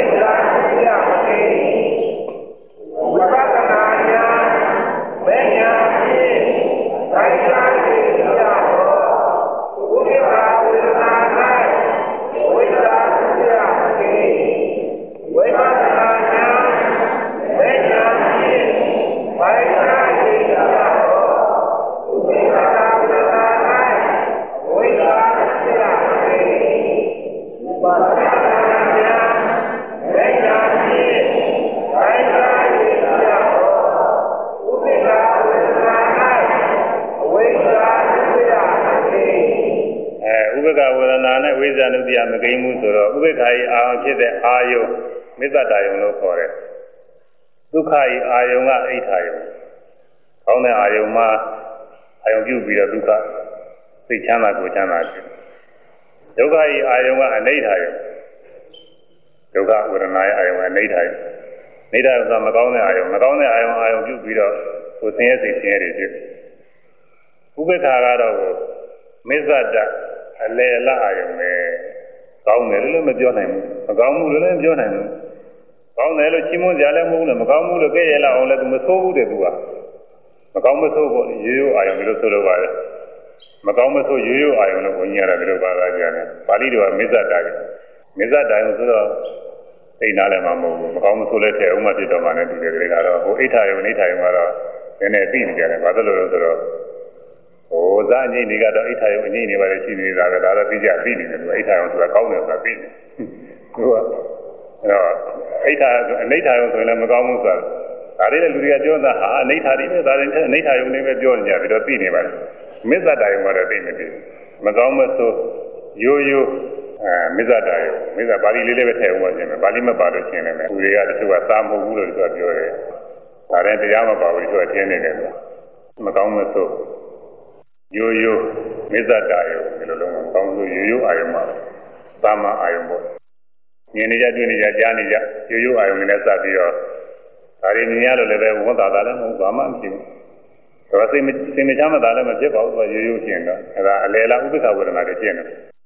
ဝိပဿနာဉာဏ်မဲ့ဉာဏ်ဖြင့်ပိုင်းခြား၍သိရသောဝိပဿနာဝေဒနာ၌ဝိဇ္ဇာနုတ္တိယမကေဝိပဿနာဉာဏ်မဲ့ဉာဏ်ဖြင့်ပိုင်းခြား၍သိရသောဝိပဿနာဝေဒနာ၌ဝိဇ္ဇာနုတ္တိယမကေဝိပဿနာဉာဏ်မဲ့ဉာဏ်ဖြင့်ပိုင်းခြား၍သိရသောဝိပဿနာဝေဒနာ၌ဝိဇ္ဇာနုတ္တိယမကေဥပ္ပကဝေဒနာနဲ့ဝိဇ္ဇာနုတ္တိယမကိန်းမှုဆိုတော့ဥပ္ပခာယအာယုဖြစ်တဲ့အာယုမေတ္တာယုံလို့ခေါ်တယ်ဒုက္ခယအာယုကအိဋ္ဌာယုကောင်းတဲ့အာယုမှာအာယုပြုပြီးတော့ဒုက္ခသိချမ်းသာကိုချမ်းသာဖြစ်ဒုက္ခယအာယုကအနိဋ္ဌာယုဒုက္ခဝေဒနာရဲ့အာယုကအနိဋ္ဌာယုနိဋ္ဌာယုကမကောင်းတဲ့အာယုမကောင်းတဲ့အာယုပြုပြီးတော့ကိုဆင်းရဲစိတ်ဆင်းရဲတွေဖြစ်ဥပ္ပခာကတော့မစ္ဆတအလယ်လအာယုံပဲကောင်းတယ်လို့မပြောနိုင်ဘူးမကောင်းဘူးလို့လည်းမပြောနိုင်ဘူးကောင်းတယ်လို့ချီးမွမ်းကြလည်းမဟုတ်ဘူးမကောင်းဘူးလို့ကြည့်ရလောက်အောင်လည်းသူမဆိုးဘူးတဲ့သူကမကောင်းမဆိုးကိုရိုးရိုးအာယုံလို့ဆိုလိုပါတယ်မကောင်းမဆိုးရိုးရိုးအာယုံလို့ဘုန်းကြီးရတယ်လို့ပါသားကြတယ်ပါဠိတော်ကမစ္ဆတာမစ္ဆတာဆိုတော့အိမ်နာလည်းမဟုတ်ဘူးမကောင်းမဆိုးလည်းထဲအောင်မှဖြစ်တော့မှလည်းဒီတွေကတော့ဟိုအိဋ္ဌာယုံအိဋ္ဌာယုံကတော့နည်းနည်းသိနေကြတယ်ဘာလို့လဲဆိုတော့ဟိုဇာအငိမ့်တွေကတော့အိဋ္ဌာယုံအငိမ့်တွေပါလေရှိနေတာပဲဒါတော့သိကြသိနေတယ်သူအိဋ္ဌာယုံဆိုတာကောင်းတယ်ဆိုတာသိနေသူကအဲ့တော့အိဋ္ဌာအနိဋ္ဌာယုံဆိုရင်လည်းမကောင်းဘူးဆိုတာဒါလေးလည်းလူတွေကပြောတာဟာအနိဋ္ဌာတွေပဲဒါရင်အနိဋ္ဌာယုံတွေပဲပြောနေကြပြီးတော့သိနေပါတယ်မစ္ဆတာယုံကတော့သိနေပြီမကောင်းမဆိုးရိုးရိုးမစ္ဆတာယုံမစ္ဆပါဠိလေးလည်းပဲထည့်အောင်ပါခြင်းပဲပါဠိမပါလို့ရှင်းနေမယ်လူတွေကတချို့ကသာမဟုတ်ဘူးလို့သူကပြောတယ်ဒါရင်တရားမပါဘူးသူကထင်းနေတယ်မကောင်းမဆိုးရိုးရိုးမစ္ဆတာယုံဒီလိုလုံးကောင်းဆိုးရိုးရိုးအာယုံမှာသာမအာယုံပေါ့မြင်နေကြတွေ့နေကြကြားနေကြရိုးရိုးအာယုံနဲ့စပ်ပြီးတော့ဒါတွေမြင်ရလို့လည်းပဲဝန်တာတာလည်းမဟုတ်ဘာမှမဖြစ်ဘူးဒါစိတ်မချမ်းသာလည်းမဖြစ်ပါဘူးသူကရိုးရိုးရှင်းတော့အဲဒါအလယ်လားဥပ္ပခဝေဒနာတွေရှင်းတယ်